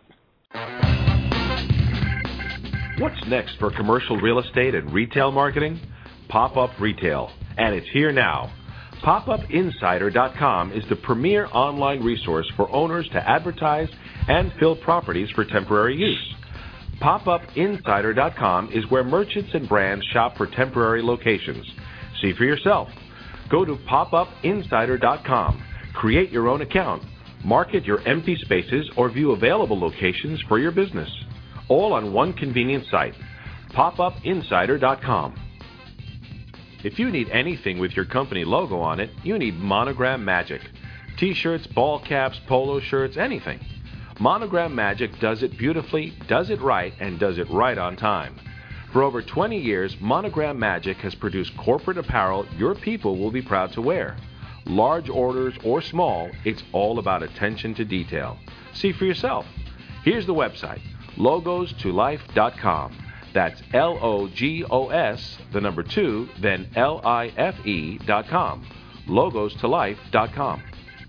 What's next for commercial real estate and retail marketing? Pop-Up Retail, and it's here now. pop up insider dot com is the premier online resource for owners to advertise and fill properties for temporary use. pop up insider dot com is where merchants and brands shop for temporary locations. See for yourself. Go to pop up insider dot com. Create your own account, market your empty spaces, or view available locations for your business. All on one convenient site, pop up insider dot com. If you need anything with your company logo on it, you need Monogram Magic. T-shirts, ball caps, polo shirts, anything. Monogram Magic does it beautifully, does it right, and does it right on time. For over twenty years, Monogram Magic has produced corporate apparel your people will be proud to wear. Large orders or small, it's all about attention to detail. See for yourself. Here's the website, logos to life dot com. That's L O G O S, the number two, then L I F E dot com. logos to life dot com.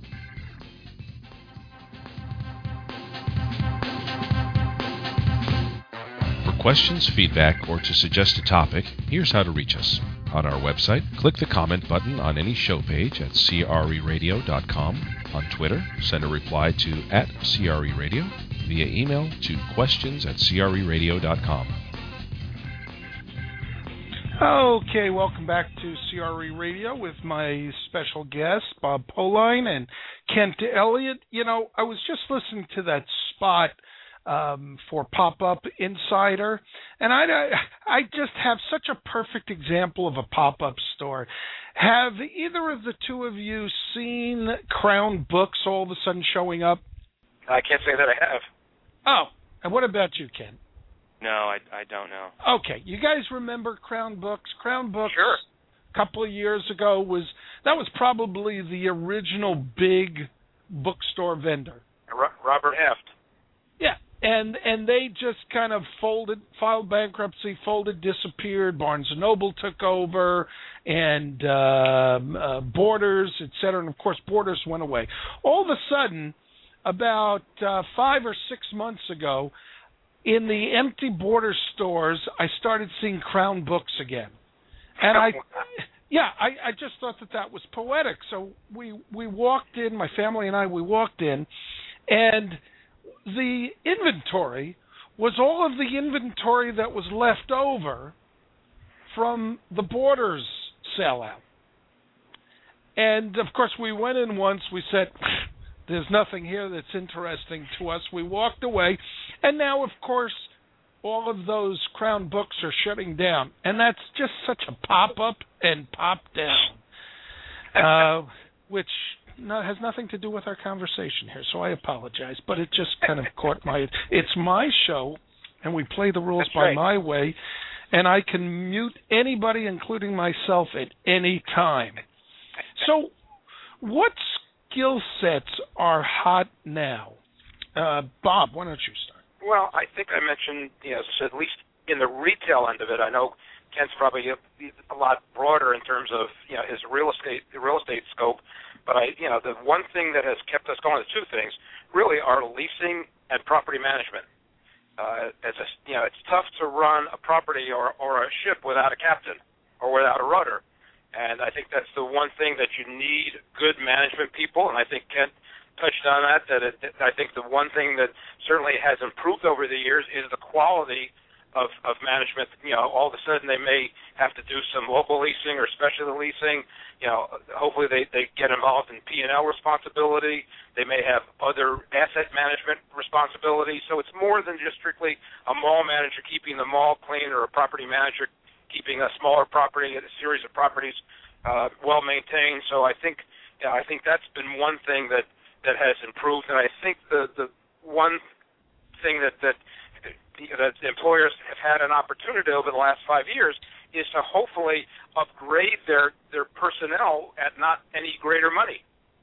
For questions, feedback, or to suggest a topic, here's how to reach us. On our website, click the comment button on any show page at C R E radio dot com. On Twitter, send a reply to at C R E Radio. Via email to questions at C R E radio dot com. Okay, welcome back to C R E Radio with my special guests, Bob Pauline and Kent Elliott. You know, I was just listening to that spot Um, for Pop-Up Insider, and I, I just have such a perfect example of a pop-up store. Have either of the two of you seen Crown Books all of a sudden showing up? I can't say that I have. Oh, and what about you, Ken? No, I, I don't know. Okay, you guys remember Crown Books? Crown Books, sure. A couple of years ago, was that was probably the original big bookstore vendor. Robert Heft. Yeah. And and they just kind of folded, filed bankruptcy, folded, disappeared. Barnes and Noble took over, and uh, uh, Borders, et cetera. And, of course, Borders went away. All of a sudden, about uh, five or six months ago, in the empty Borders stores, I started seeing Crown Books again. And I, yeah, I, I just thought that that was poetic. So we, we walked in, my family and I, we walked in, and the inventory was all of the inventory that was left over from the Borders sellout. And, of course, we went in once. We said, there's nothing here that's interesting to us. We walked away. And now, of course, all of those Crown Books are shutting down. And that's just such a pop-up and pop-down, uh, which... No, it has nothing to do with our conversation here, so I apologize. But it just kind of caught my... It's my show, and we play the rules That's by right. my way, and I can mute anybody, including myself, at any time. So, what skill sets are hot now? Uh, Bob, why don't you start? Well, I think I mentioned, you know, so at least in the retail end of it, I know Kent's probably a, a lot broader in terms of, you know, his real estate real estate scope. But I, you know, the one thing that has kept us going, the two things, really are leasing and property management. Uh, as a, you know, it's tough to run a property or, or a ship without a captain or without a rudder. And I think that's the one thing that you need good management people. And I think Kent touched on that, that it, I think the one thing that certainly has improved over the years is the quality of, of management. You know, all of a sudden they may have to do some local leasing or special leasing. You know, hopefully they, they get involved in P and L responsibility. They may have other asset management responsibilities. So it's more than just strictly a mall manager keeping the mall clean or a property manager keeping a smaller property, a series of properties uh, well maintained. So I think, you know, I think that's been one thing that, that has improved. And I think the, the one thing that, that that employers have had an opportunity over the last five years is to hopefully upgrade their, their personnel at not any greater money.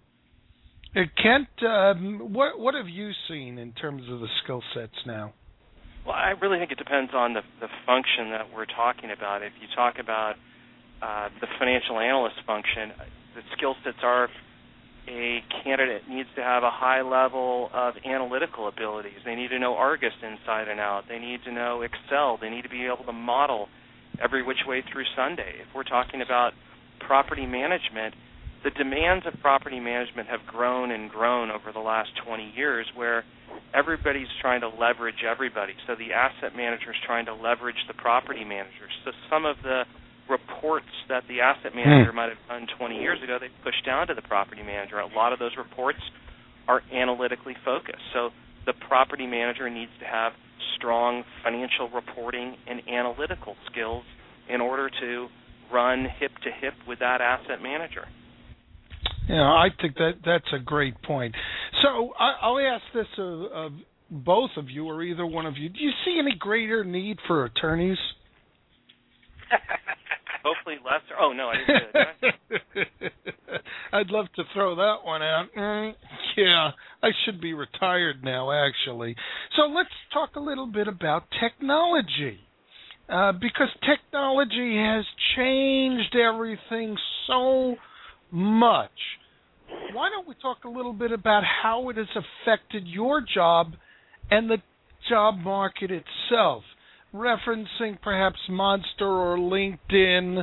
Uh, Kent, um, what what have you seen in terms of the skill sets now? Well, I really think it depends on the, the function that we're talking about. If you talk about uh, the financial analyst function, the skill sets are a candidate needs to have a high level of analytical abilities. They need to know Argus inside and out. They need to know Excel. They need to be able to model every which way through Sunday. If we're talking about property management, the demands of property management have grown and grown over the last twenty years, where everybody's trying to leverage everybody. So the asset manager is trying to leverage the property managers. So some of the reports that the asset manager might have done twenty years ago, they push down to the property manager. A lot of those reports are analytically focused. So the property manager needs to have strong financial reporting and analytical skills in order to run hip to hip with that asset manager. Yeah, I think that that's a great point. So I, I'll ask this of, of both of you, or either one of you. Do you see any greater need for attorneys? Hopefully less. Oh, no, I didn't do it. I'd love to throw that one out. Mm, yeah, I should be retired now, actually. So let's talk a little bit about technology, uh, because technology has changed everything so much. Why don't we talk a little bit about how it has affected your job and the job market itself, referencing perhaps Monster or LinkedIn.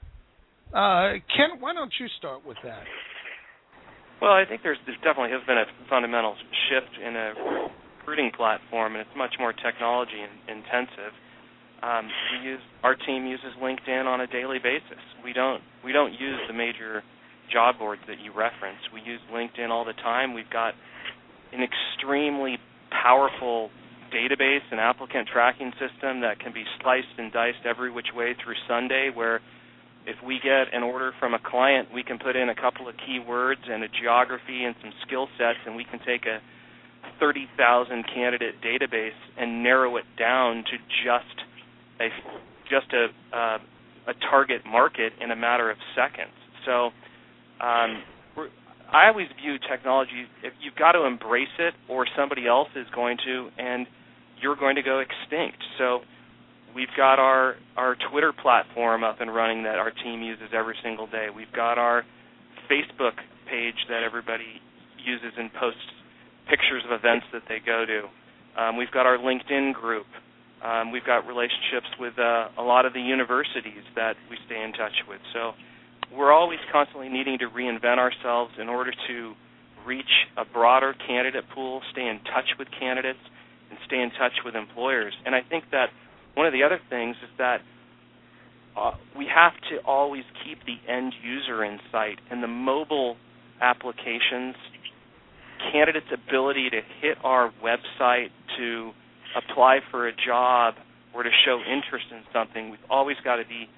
Uh, Ken, why don't you start with that? Well, I think there's, there's definitely has been a fundamental shift in a recruiting platform, and it's much more technology in, intensive. Um, we use our team uses LinkedIn on a daily basis. We don't we don't use the major job boards that you reference. We use LinkedIn all the time. We've got an extremely powerful database and applicant tracking system that can be sliced and diced every which way through Sunday, where if we get an order from a client, we can put in a couple of keywords and a geography and some skill sets, and we can take a thirty thousand candidate database and narrow it down to just a just a uh, a target market in a matter of seconds. So um, we're, I always view technology, if you've got to embrace it or somebody else is going to, and you're going to go extinct. So we've got our, our Twitter platform up and running that our team uses every single day. We've got our Facebook page that everybody uses and posts pictures of events that they go to. Um, we've got our LinkedIn group. Um, we've got relationships with uh, a lot of the universities that we stay in touch with. So we're always constantly needing to reinvent ourselves in order to reach a broader candidate pool, stay in touch with candidates, and stay in touch with employers. And I think that one of the other things is that uh, we have to always keep the end user in sight. And the mobile applications, candidates' ability to hit our website to apply for a job or to show interest in something, we've always got to be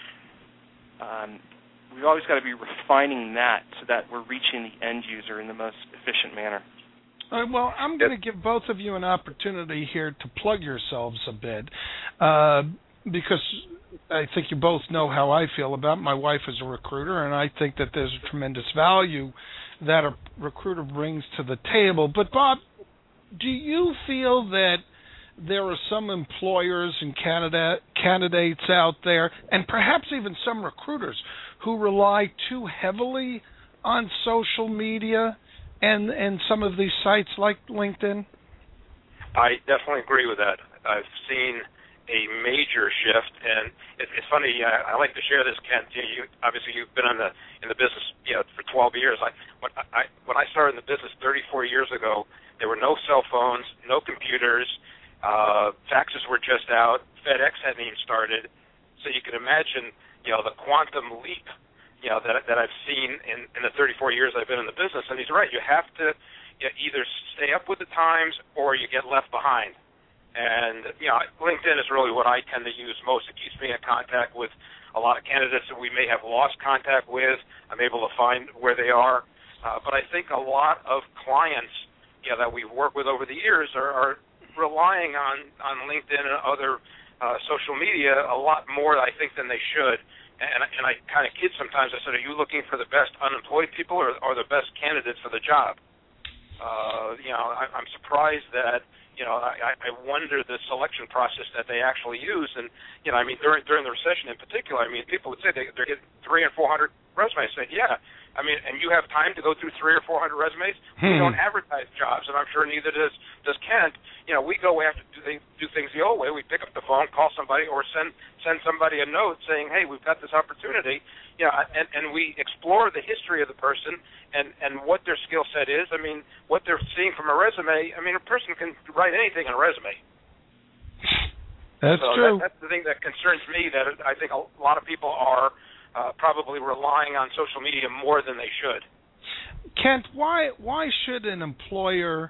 um, we've always got to be refining that so that we're reaching the end user in the most efficient manner. All right, well, I'm going to give both of you an opportunity here to plug yourselves a bit, uh, because I think you both know how I feel about it. My wife is a recruiter, and I think that there's a tremendous value that a recruiter brings to the table. But, Bob, do you feel that there are some employers and candidate, candidates out there, and perhaps even some recruiters, who rely too heavily on social media and, and some of these sites like LinkedIn? I definitely agree with that. I've seen a major shift, and it, it's funny. I, I like to share this, Kent. You, you obviously you've been in the in the business, you know, for twelve years. I when I when I started in the business thirty-four years ago, there were no cell phones, no computers, uh, faxes were just out, FedEx hadn't even started. So you can imagine, you know, the quantum leap, you know, that that I've seen in, in the thirty-four years I've been in the business. And he's right. You have to you either stay up with the times or you get left behind. And, you know, LinkedIn is really what I tend to use most. It keeps me in contact with a lot of candidates that we may have lost contact with. I'm able to find where they are. Uh, but I think a lot of clients, you know, that we've worked with over the years are, are relying on, on LinkedIn and other uh, social media a lot more, I think, than they should. And, and I kind of kid sometimes. I said, are you looking for the best unemployed people or, or the best candidates for the job? Uh, you know, I, I'm surprised that, you know, I, I wonder the selection process that they actually use. And, you know, I mean, during during the recession in particular, I mean, people would say they, they're getting three and four hundred resumes. I said, yeah. I mean, and you have time to go through three or four hundred resumes? Hmm. We don't advertise jobs, and I'm sure neither does does Kent. You know, we go after do, they, do things the old way. We pick up the phone, call somebody, or send send somebody a note saying, hey, we've got this opportunity. You know, and, and we explore the history of the person and, and what their skill set is. I mean, what they're seeing from a resume. I mean, a person can write anything on a resume. That's so true. That, that's the thing that concerns me, that I think a lot of people are uh, probably relying on social media more than they should. Kent, why why should an employer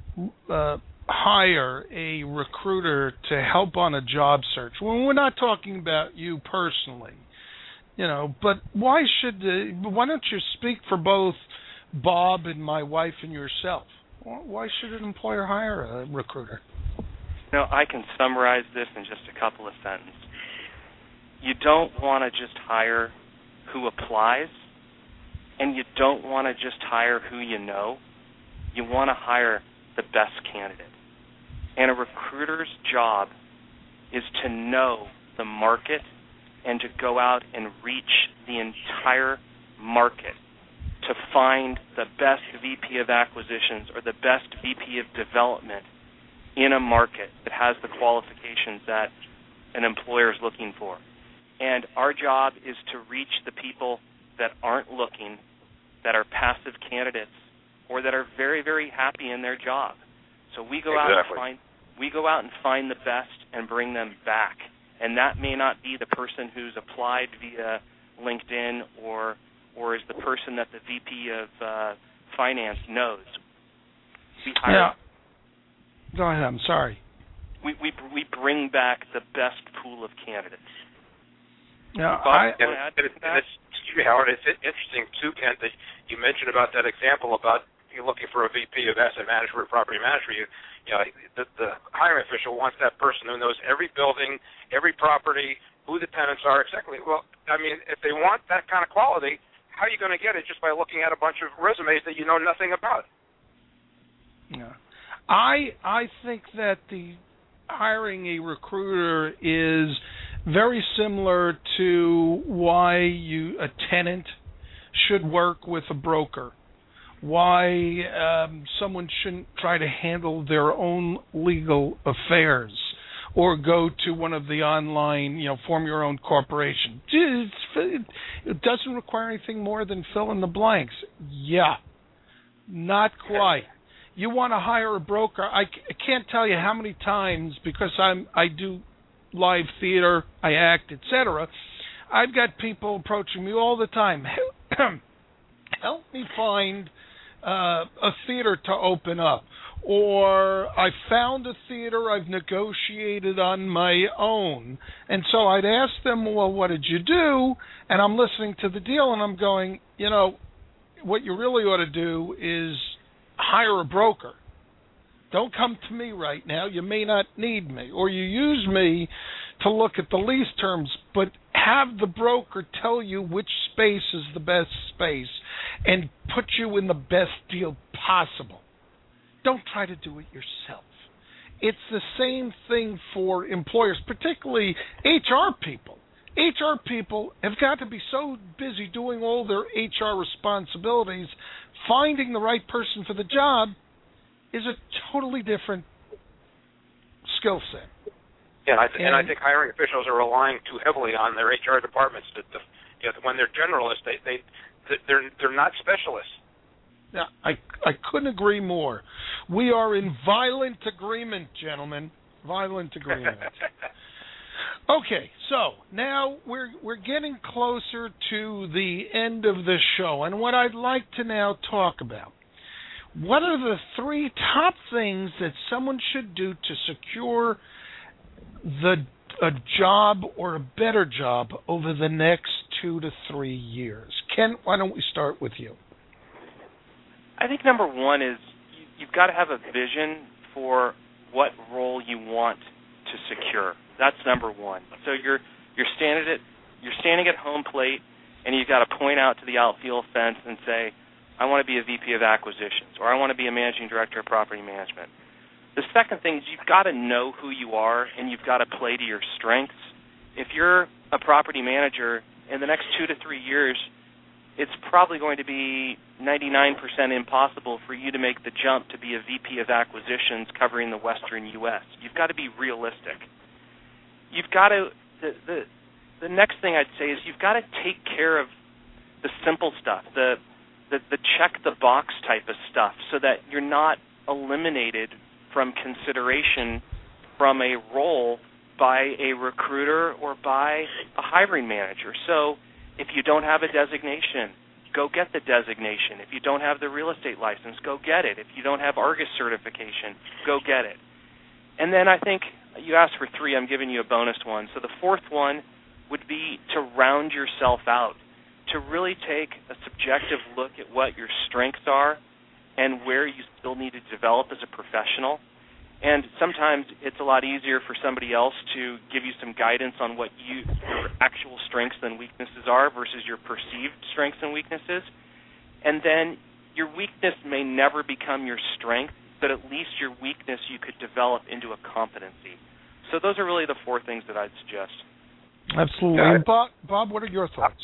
uh, hire a recruiter to help on a job search? Well, we're not talking about you personally. You know, but why should uh, why don't you speak for both Bob and my wife and yourself? Why should an employer hire a recruiter? No, I can summarize this in just a couple of sentences. You don't want to just hire who applies, and you don't want to just hire who you know. You want to hire the best candidate. And a recruiter's job is to know the market and to go out and reach the entire market to find the best V P of acquisitions or the best V P of development in a market that has the qualifications that an employer is looking for. And our job is to reach the people that aren't looking, that are passive candidates, or that are very, very happy in their job. So we go exactly. out and find we go out and find the best and bring them back. And that may not be the person who's applied via LinkedIn or or is the person that the V P of uh, finance knows. We hire. Yeah. Go ahead. I'm sorry. We we we bring back the best pool of candidates. Yeah, I, and, and it's, and it's, excuse me, Howard. It's interesting too, Kent, that you mentioned about that example about you looking for a V P of asset management or property management. You, you know, the, the hiring official wants that person who knows every building, every property, who the tenants are, exactly. Well, I mean, if they want that kind of quality, how are you going to get it just by looking at a bunch of resumes that you know nothing about? Yeah. I I think that the hiring a recruiter is very similar to why you a tenant should work with a broker. Why um, someone shouldn't try to handle their own legal affairs or go to one of the online, you know, form your own corporation. It's, it doesn't require anything more than fill in the blanks. Yeah, not quite. You want to hire a broker. I, I can't tell you how many times, because I'm I do live theater, I act, et cetera. I've got people approaching me all the time. Help me find uh, a theater to open up. Or I found a theater I've negotiated on my own. And so I'd ask them, well, what did you do? And I'm listening to the deal, and I'm going, you know, what you really ought to do is hire a broker. Don't come to me right now. You may not need me. Or you use me to look at the lease terms, but have the broker tell you which space is the best space and put you in the best deal possible. Don't try to do it yourself. It's the same thing for employers, particularly H R people. H R people have got to be so busy doing all their H R responsibilities, finding the right person for the job is a totally different skill set. Yeah, and I, th- and, and I think hiring officials are relying too heavily on their H R departments. To, to, you know, when they're generalists, they they they're they're not specialists. Yeah, I I couldn't agree more. We are in violent agreement, gentlemen. Violent agreement. Okay, so now we're we're getting closer to the end of the show, and what I'd like to now talk about. What are the three top things that someone should do to secure the a job or a better job over the next two to three years? Ken, why don't we start with you? I think number one is you've got to have a vision for what role you want to secure. That's number one. So you're you're standing at you're standing at home plate, and you've got to point out to the outfield fence and say, I want to be a V P of acquisitions, or I want to be a managing director of property management. The second thing is you've got to know who you are, and you've got to play to your strengths. If you're a property manager, in the next two to three years, it's probably going to be ninety-nine percent impossible for you to make the jump to be a V P of acquisitions covering the western U S. You've got to be realistic. You've got to, the, the, the next thing I'd say is you've got to take care of the simple stuff, the, the, the check-the-box type of stuff, so that you're not eliminated from consideration from a role by a recruiter or by a hiring manager. So if you don't have a designation, go get the designation. If you don't have the real estate license, go get it. If you don't have Argus certification, go get it. And then I think you asked for three. I'm giving you a bonus one. So the fourth one would be to round yourself out, to really take a subjective look at what your strengths are and where you still need to develop as a professional. And sometimes it's a lot easier for somebody else to give you some guidance on what you, your actual strengths and weaknesses are versus your perceived strengths and weaknesses. And then your weakness may never become your strength, but at least your weakness you could develop into a competency. So those are really the four things that I'd suggest. Absolutely. Yeah. And Bob, Bob, what are your thoughts?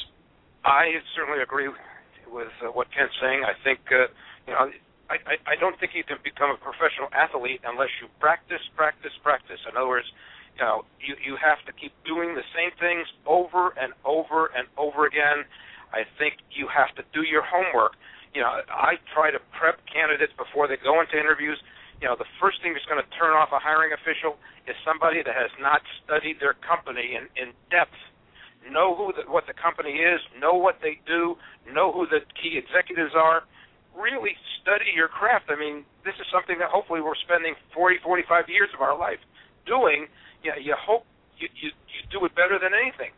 I certainly agree with uh, what Ken's saying. I think, uh, you know, I, I, I don't think you can become a professional athlete unless you practice, practice, practice. In other words, you know, you, you have to keep doing the same things over and over and over again. I think you have to do your homework. You know, I try to prep candidates before they go into interviews. You know, the first thing that's going to turn off a hiring official is somebody that has not studied their company in, in depth. Know who the, what the company is, know what they do, know who the key executives are. Really study your craft. I mean, this is something that hopefully we're spending forty, forty-five years of our life doing. You know, you hope you, you, you do it better than anything.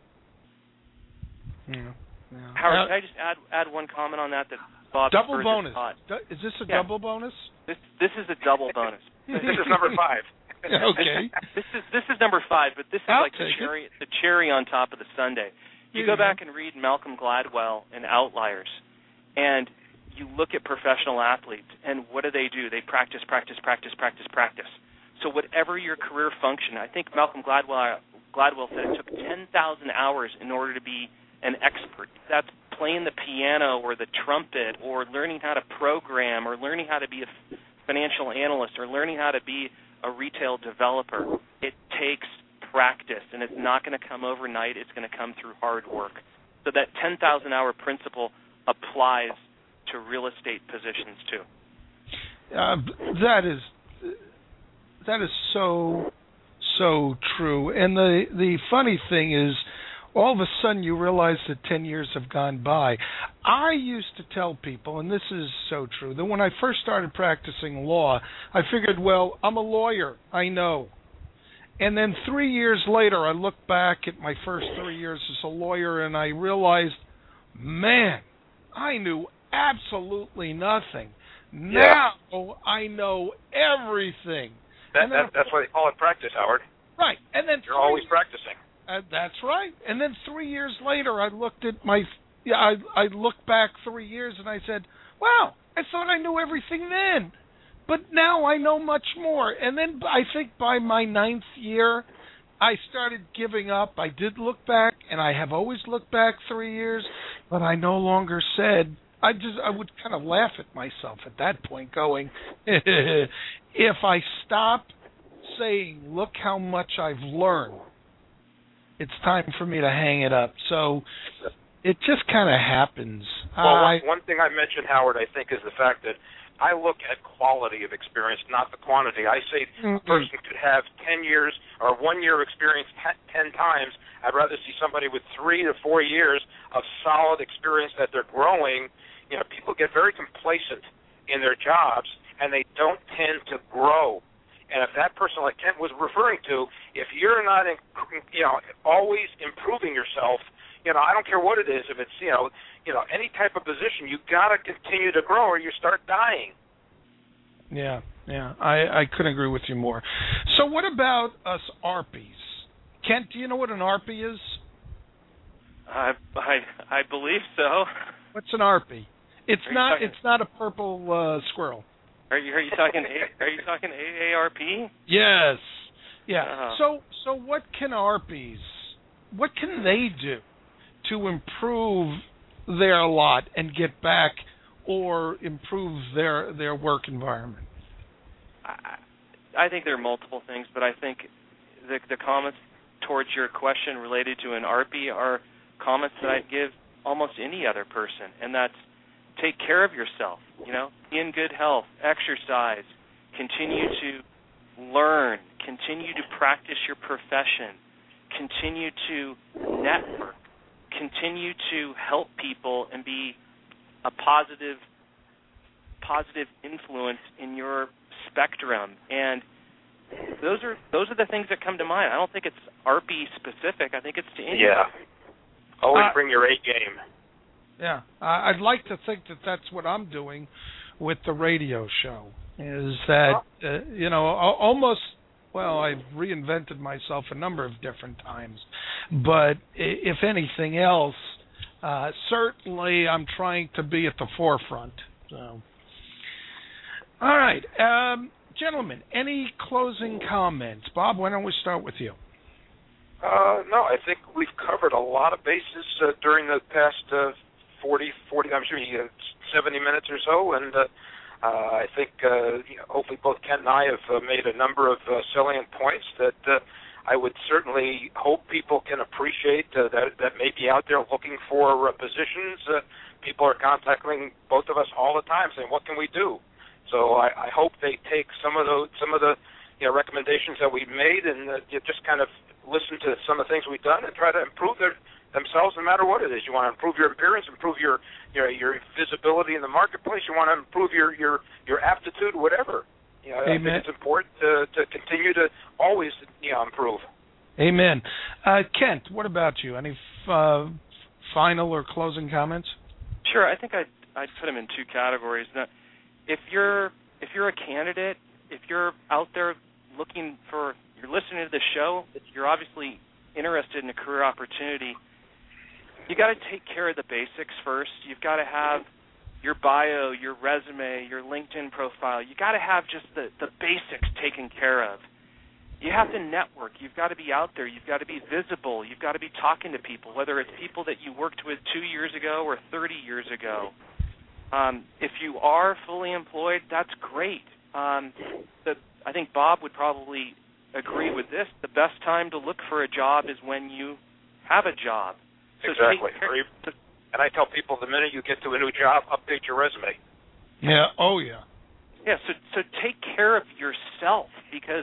Yeah. Yeah. Howard, can I just add add one comment on that? That Bob double bonus. Du- is this a yeah. double bonus? This this is a double bonus. This is number five. Okay. This is this is number five, but this is I'll like the take cherry the cherry on top of the sundae. You Here go you back go. and read Malcolm Gladwell and Outliers, and you look at professional athletes, and what do they do? They practice, practice, practice, practice, practice. So whatever your career function, I think Malcolm Gladwell Gladwell said it took ten thousand hours in order to be an expert. That's playing the piano or the trumpet or learning how to program or learning how to be a financial analyst or learning how to be a retail developer. It takes practice, and it's not going to come overnight. It's going to come through hard work. So that ten thousand hour principle applies to real estate positions too. Uh, that is that is so so true. And the the funny thing is, all of a sudden you realize that ten years have gone by. I used to tell people, and this is so true, that when I first started practicing law, I figured, well, I'm a lawyer, I know. And then three years later, I looked back at my first three years as a lawyer, and I realized, man, I knew absolutely nothing. Yeah. Now I know everything. That, And then, that, that's why they call it practice, Howard. Right, and then You're three, always practicing. Uh, that's right. And then three years later, I looked at my, yeah, I I looked back three years and I said, wow, I thought I knew everything then, but now I know much more. And then I think by my ninth year, I started giving up. I did look back, and I have always looked back three years, but I no longer said. I just I would kind of laugh at myself at that point, going, if I stop saying, look how much I've learned, it's time for me to hang it up. So it just kind of happens. Well, I, one, one thing I mentioned, Howard, I think, is the fact that I look at quality of experience, not the quantity. I say mm-hmm. a person could have ten years or one year of experience ten times. I'd rather see somebody with three to four years of solid experience that they're growing. You know, people get very complacent in their jobs, and they don't tend to grow. And if that person, like Kent was referring to, if you're not, in, you know, always improving yourself, you know, I don't care what it is. If it's, you know, you know, any type of position, you got to continue to grow, or you start dying. Yeah, yeah, I, I couldn't agree with you more. So, what about us ARPies? Kent, do you know what an ARPie is? I I, I believe so. What's an ARPie? It's Are not. talking, It's not a purple uh, squirrel. Are you are you talking a, are you talking A A R P? Yes. Yeah. Uh-huh. So so what can ARPies? What can they do to improve their lot and get back or improve their their work environment? I, I think there are multiple things, but I think the the comments towards your question related to an ARPie are comments that I'd give almost any other person, and that's take care of yourself, you know, be in good health, exercise, continue to learn, continue to practice your profession, continue to network, continue to help people and be a positive positive influence in your spectrum. And those are those are the things that come to mind. I don't think it's ARPie specific. I think it's to any. Yeah. Always Uh, bring your A game. Yeah, I- I'd like to think that that's what I'm doing with the radio show. Is that uh, you know al- almost well, I've reinvented myself a number of different times, but i- if anything else, uh, certainly I'm trying to be at the forefront. So, all right, um, gentlemen, any closing comments? Bob, why don't we start with you? Uh, no, I think we've covered a lot of bases uh, during the past uh, forty, forty, I'm sure, uh, seventy minutes or so, and uh, uh, I think uh, you know, hopefully both Kent and I have uh, made a number of uh, salient points that uh, I would certainly hope people can appreciate uh, that that may be out there looking for uh, positions. Uh, people are contacting both of us all the time saying, "What can we do?" So I, I hope they take some of the some of the you know recommendations that we've made and uh, you just kind of listen to some of the things we've done and try to improve their, themselves no matter what it is. You want to improve your appearance, improve your your, your visibility in the marketplace. You want to improve your, your, your aptitude, whatever. You know, I think it's important to, to continue to always you know, improve. Amen. Uh, Kent, what about you? Any uh, final or closing comments? Sure. I think I'd, I'd put them in two categories. Now, if you're if you're a candidate, if you're out there looking for, you're listening to the show, you're obviously interested in a career opportunity, you got to take care of the basics first. You've got to have your bio, your resume, your LinkedIn profile. You got to have just the, the basics taken care of. You have to network. You've got to be out there. You've got to be visible. You've got to be talking to people, whether it's people that you worked with two years ago or thirty years ago. Um, if you are fully employed, that's great. Um, the, I think Bob would probably agree with this. The best time to look for a job is when you have a job. So exactly. Care, to, and I tell people the minute you get to a new job, update your resume. Yeah. Oh, yeah. Yeah. So so take care of yourself because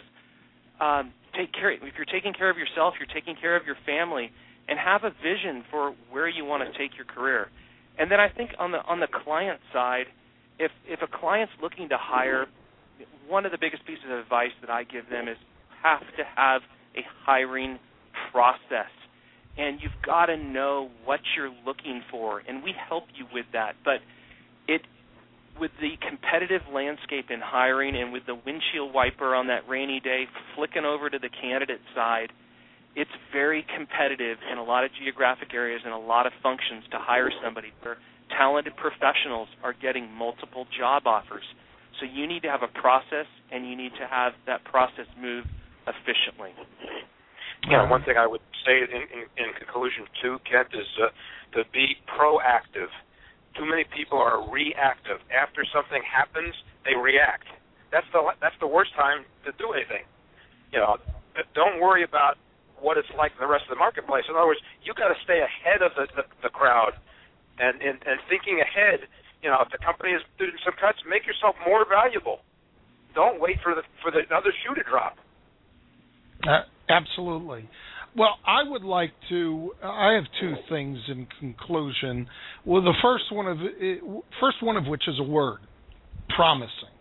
um, take care. If you're taking care of yourself, you're taking care of your family, and have a vision for where you want to take your career. And then I think on the on the client side, if if a client's looking to hire, one of the biggest pieces of advice that I give them is have to have a hiring process. And you've got to know what you're looking for, and we help you with that. But it with the competitive landscape in hiring and with the windshield wiper on that rainy day flicking over to the candidate side, it's very competitive in a lot of geographic areas and a lot of functions to hire somebody where talented professionals are getting multiple job offers. So you need to have a process, and you need to have that process move efficiently. Yeah, one thing I would say in, in, in conclusion, too, Kent, is uh, to be proactive. Too many people are reactive. After something happens, they react. That's the that's the worst time to do anything. You know, don't worry about what it's like in the rest of the marketplace. In other words, you got to stay ahead of the, the, the crowd, and, and and thinking ahead. You know, if the company is doing some cuts, make yourself more valuable. Don't wait for the for the other shoe to drop. Uh, absolutely. Well, I would like to. I have two things in conclusion. Well, the first one of first one of which is a word, promising,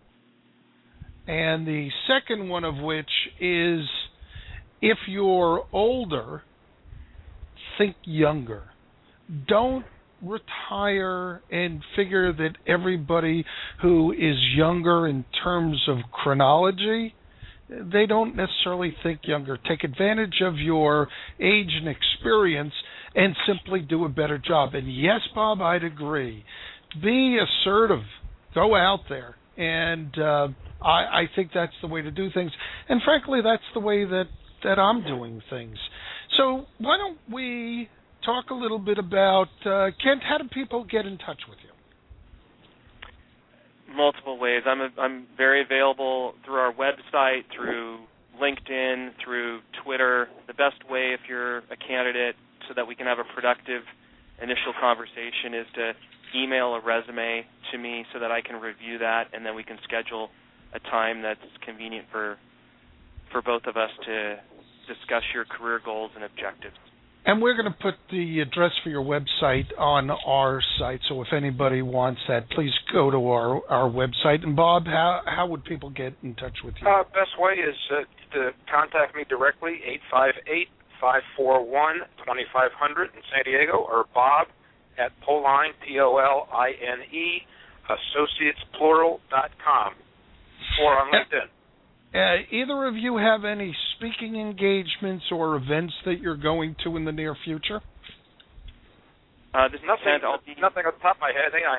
and the second one of which is, if you're older, think younger. Don't retire and figure that everybody who is younger in terms of chronology, they don't necessarily think younger. Take advantage of your age and experience and simply do a better job. And yes, Bob, I'd agree. Be assertive. Go out there. And uh, I, I think that's the way to do things. And frankly, that's the way that, that I'm doing things. So why don't we talk a little bit about, uh, Kent, how do people get in touch with you? Multiple ways. I'm a, I'm very available through our website, through LinkedIn, through Twitter. The best way, if you're a candidate, so that we can have a productive initial conversation, is to email a resume to me so that I can review that, and then we can schedule a time that's convenient for for both of us to discuss your career goals and objectives. And we're going to put the address for your website on our site, so if anybody wants that, please go to our, our website. And, Bob, how how would people get in touch with you? Uh, best way is uh, to contact me directly, eight five eight, five four one, two five zero zero in San Diego, or Bob at Poline, P O L I N E, associates plural dot com, or on LinkedIn. Uh, either of you have any speaking engagements or events that you're going to in the near future? Uh, this nothing, Kent, I'll be... nothing on top of my head, ain't I?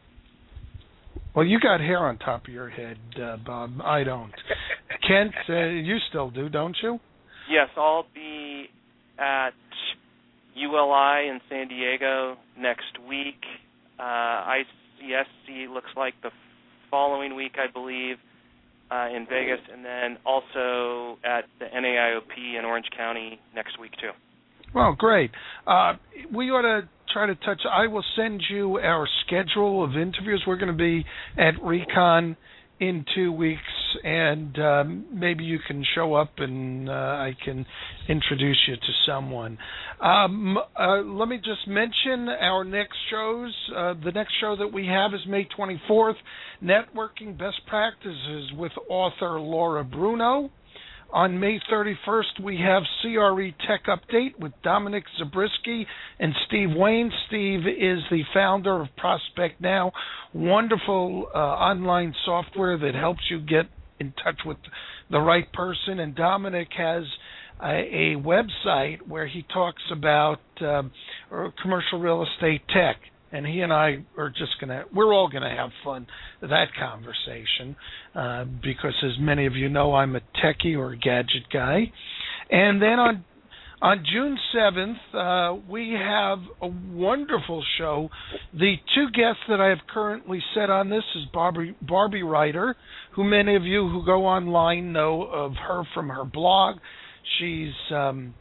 Well, you got hair on top of your head, uh, Bob. I don't. Kent, uh, you still do, don't you? Yes, I'll be at U L I in San Diego next week. Uh, I C S C looks like the following week, I believe. Uh, in Vegas, and then also at the N A I O P in Orange County next week, too. Well, great. Uh, we ought to try to touch. I will send you our schedule of interviews. We're going to be at Recon in two weeks, and um, maybe you can show up and uh, I can introduce you to someone. Um, uh, let me just mention our next shows. Uh, the next show that we have is May twenty-fourth, Networking Best Practices with author Laura Bruno. On May thirty-first, we have C R E Tech Update with Dominic Zabriskie and Steve Wayne. Steve is the founder of Prospect Now, wonderful uh, online software that helps you get in touch with the right person. And Dominic has a, a website where he talks about uh, commercial real estate tech. And he and I are just going to, we're all going to have fun with that conversation uh, because, as many of you know, I'm a techie or a gadget guy. And then on on June seventh, uh, we have a wonderful show. The two guests that I have currently set on this is Barbie, Barbie Ryder, who many of you who go online know of her from her blog. She's... Um,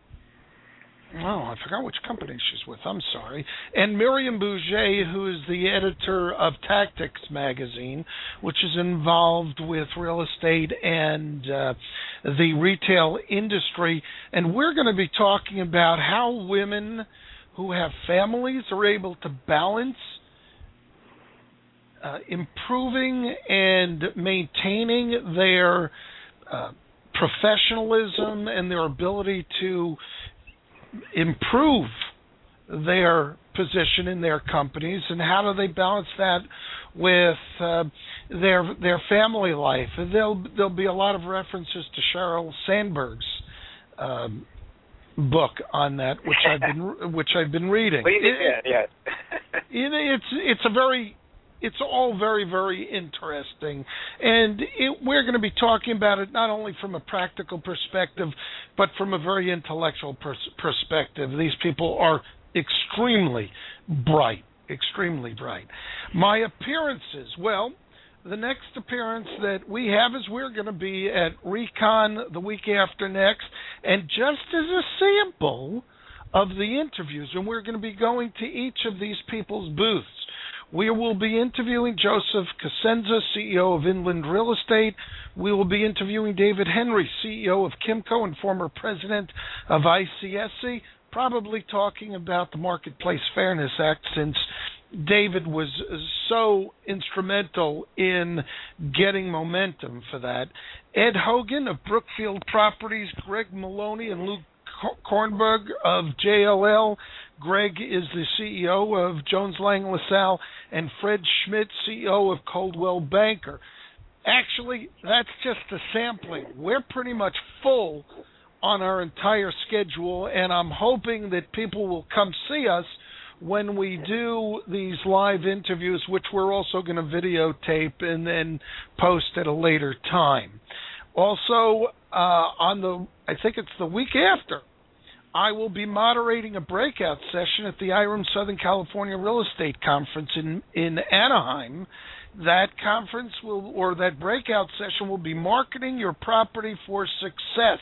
Oh, I forgot which company she's with. I'm sorry. And Miriam Bouget, who is the editor of Tactics magazine, which is involved with real estate and uh, the retail industry. And we're going to be talking about how women who have families are able to balance uh, improving and maintaining their uh, professionalism and their ability to improve their position in their companies, and how do they balance that with uh, their their family life. And there'll there'll be a lot of references to Sheryl Sandberg's um, book on that, which I've been which I've been reading. It, it, yeah, it, it's it's a very it's all very very interesting, and it, we're going to be talking about it not only from a practical perspective, but from a very intellectual pers- perspective. These people are extremely bright, extremely bright. My appearances, well, the next appearance that we have is we're going to be at Recon the week after next, and just as a sample of the interviews, and we're going to be going to each of these people's booths. We will be interviewing Joseph Cosenza, C E O of Inland Real Estate. We will be interviewing David Henry, C E O of Kimco and former president of I C S C, probably talking about the Marketplace Fairness Act, since David was so instrumental in getting momentum for that. Ed Hogan of Brookfield Properties, Greg Maloney and Luke Kornberg of J L L. Greg is the C E O of Jones Lang LaSalle, and Fred Schmidt, C E O of Coldwell Banker. Actually, that's just a sampling. We're pretty much full on our entire schedule, and I'm hoping that people will come see us when we do these live interviews, which we're also going to videotape and then post at a later time. Also, uh, on the, I think it's the week after, I will be moderating a breakout session at the I R E M Southern California Real Estate Conference in, in Anaheim. That conference will, or that breakout session will be marketing your property for success.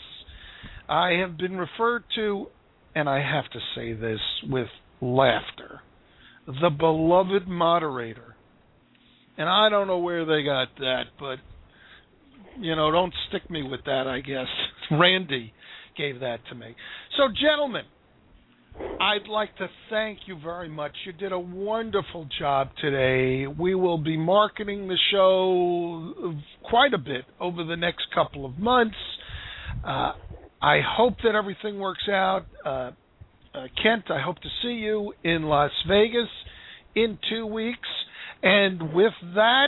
I have been referred to, and I have to say this with laughter, the beloved moderator. And I don't know where they got that, but, you know, don't stick me with that, I guess. Randy gave that to me. So, gentlemen, I'd like to thank you very much. You did a wonderful job today. We will be marketing the show quite a bit over the next couple of months. Uh, I hope that everything works out. Uh, uh, Kent, I hope to see you in Las Vegas in two weeks. And with that,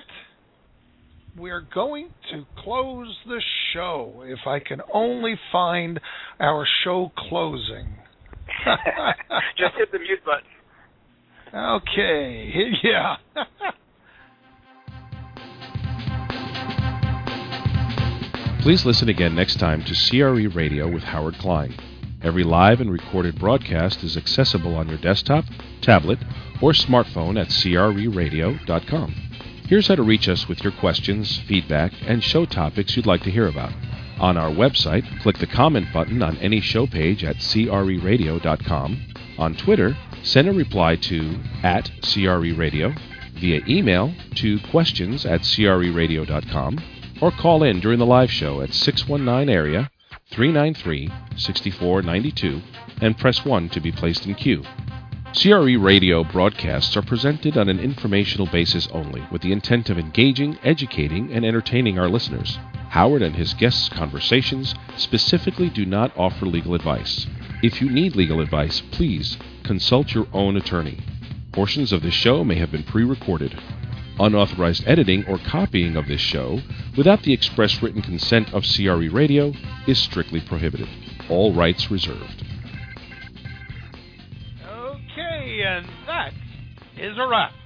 we're going to close the show. If I can only find our show closing. Just hit the mute button. Okay, yeah. Please listen again next time to C R E Radio with Howard Klein. Every live and recorded broadcast is accessible on your desktop, tablet, or smartphone at c r e radio dot com. Here's how to reach us with your questions, feedback, and show topics you'd like to hear about. On our website, click the comment button on any show page at c r e radio dot com. On Twitter, send a reply to at C R E Radio, via email to questions at c r e radio dot com, or call in during the live show at six one nine area three nine three six four nine two and press one to be placed in queue. C R E Radio broadcasts are presented on an informational basis only, with the intent of engaging, educating, and entertaining our listeners. Howard and his guests' conversations specifically do not offer legal advice. If you need legal advice, please consult your own attorney. Portions of this show may have been pre-recorded. Unauthorized editing or copying of this show without the express written consent of C R E Radio is strictly prohibited. All rights reserved. Okay, and that is a wrap.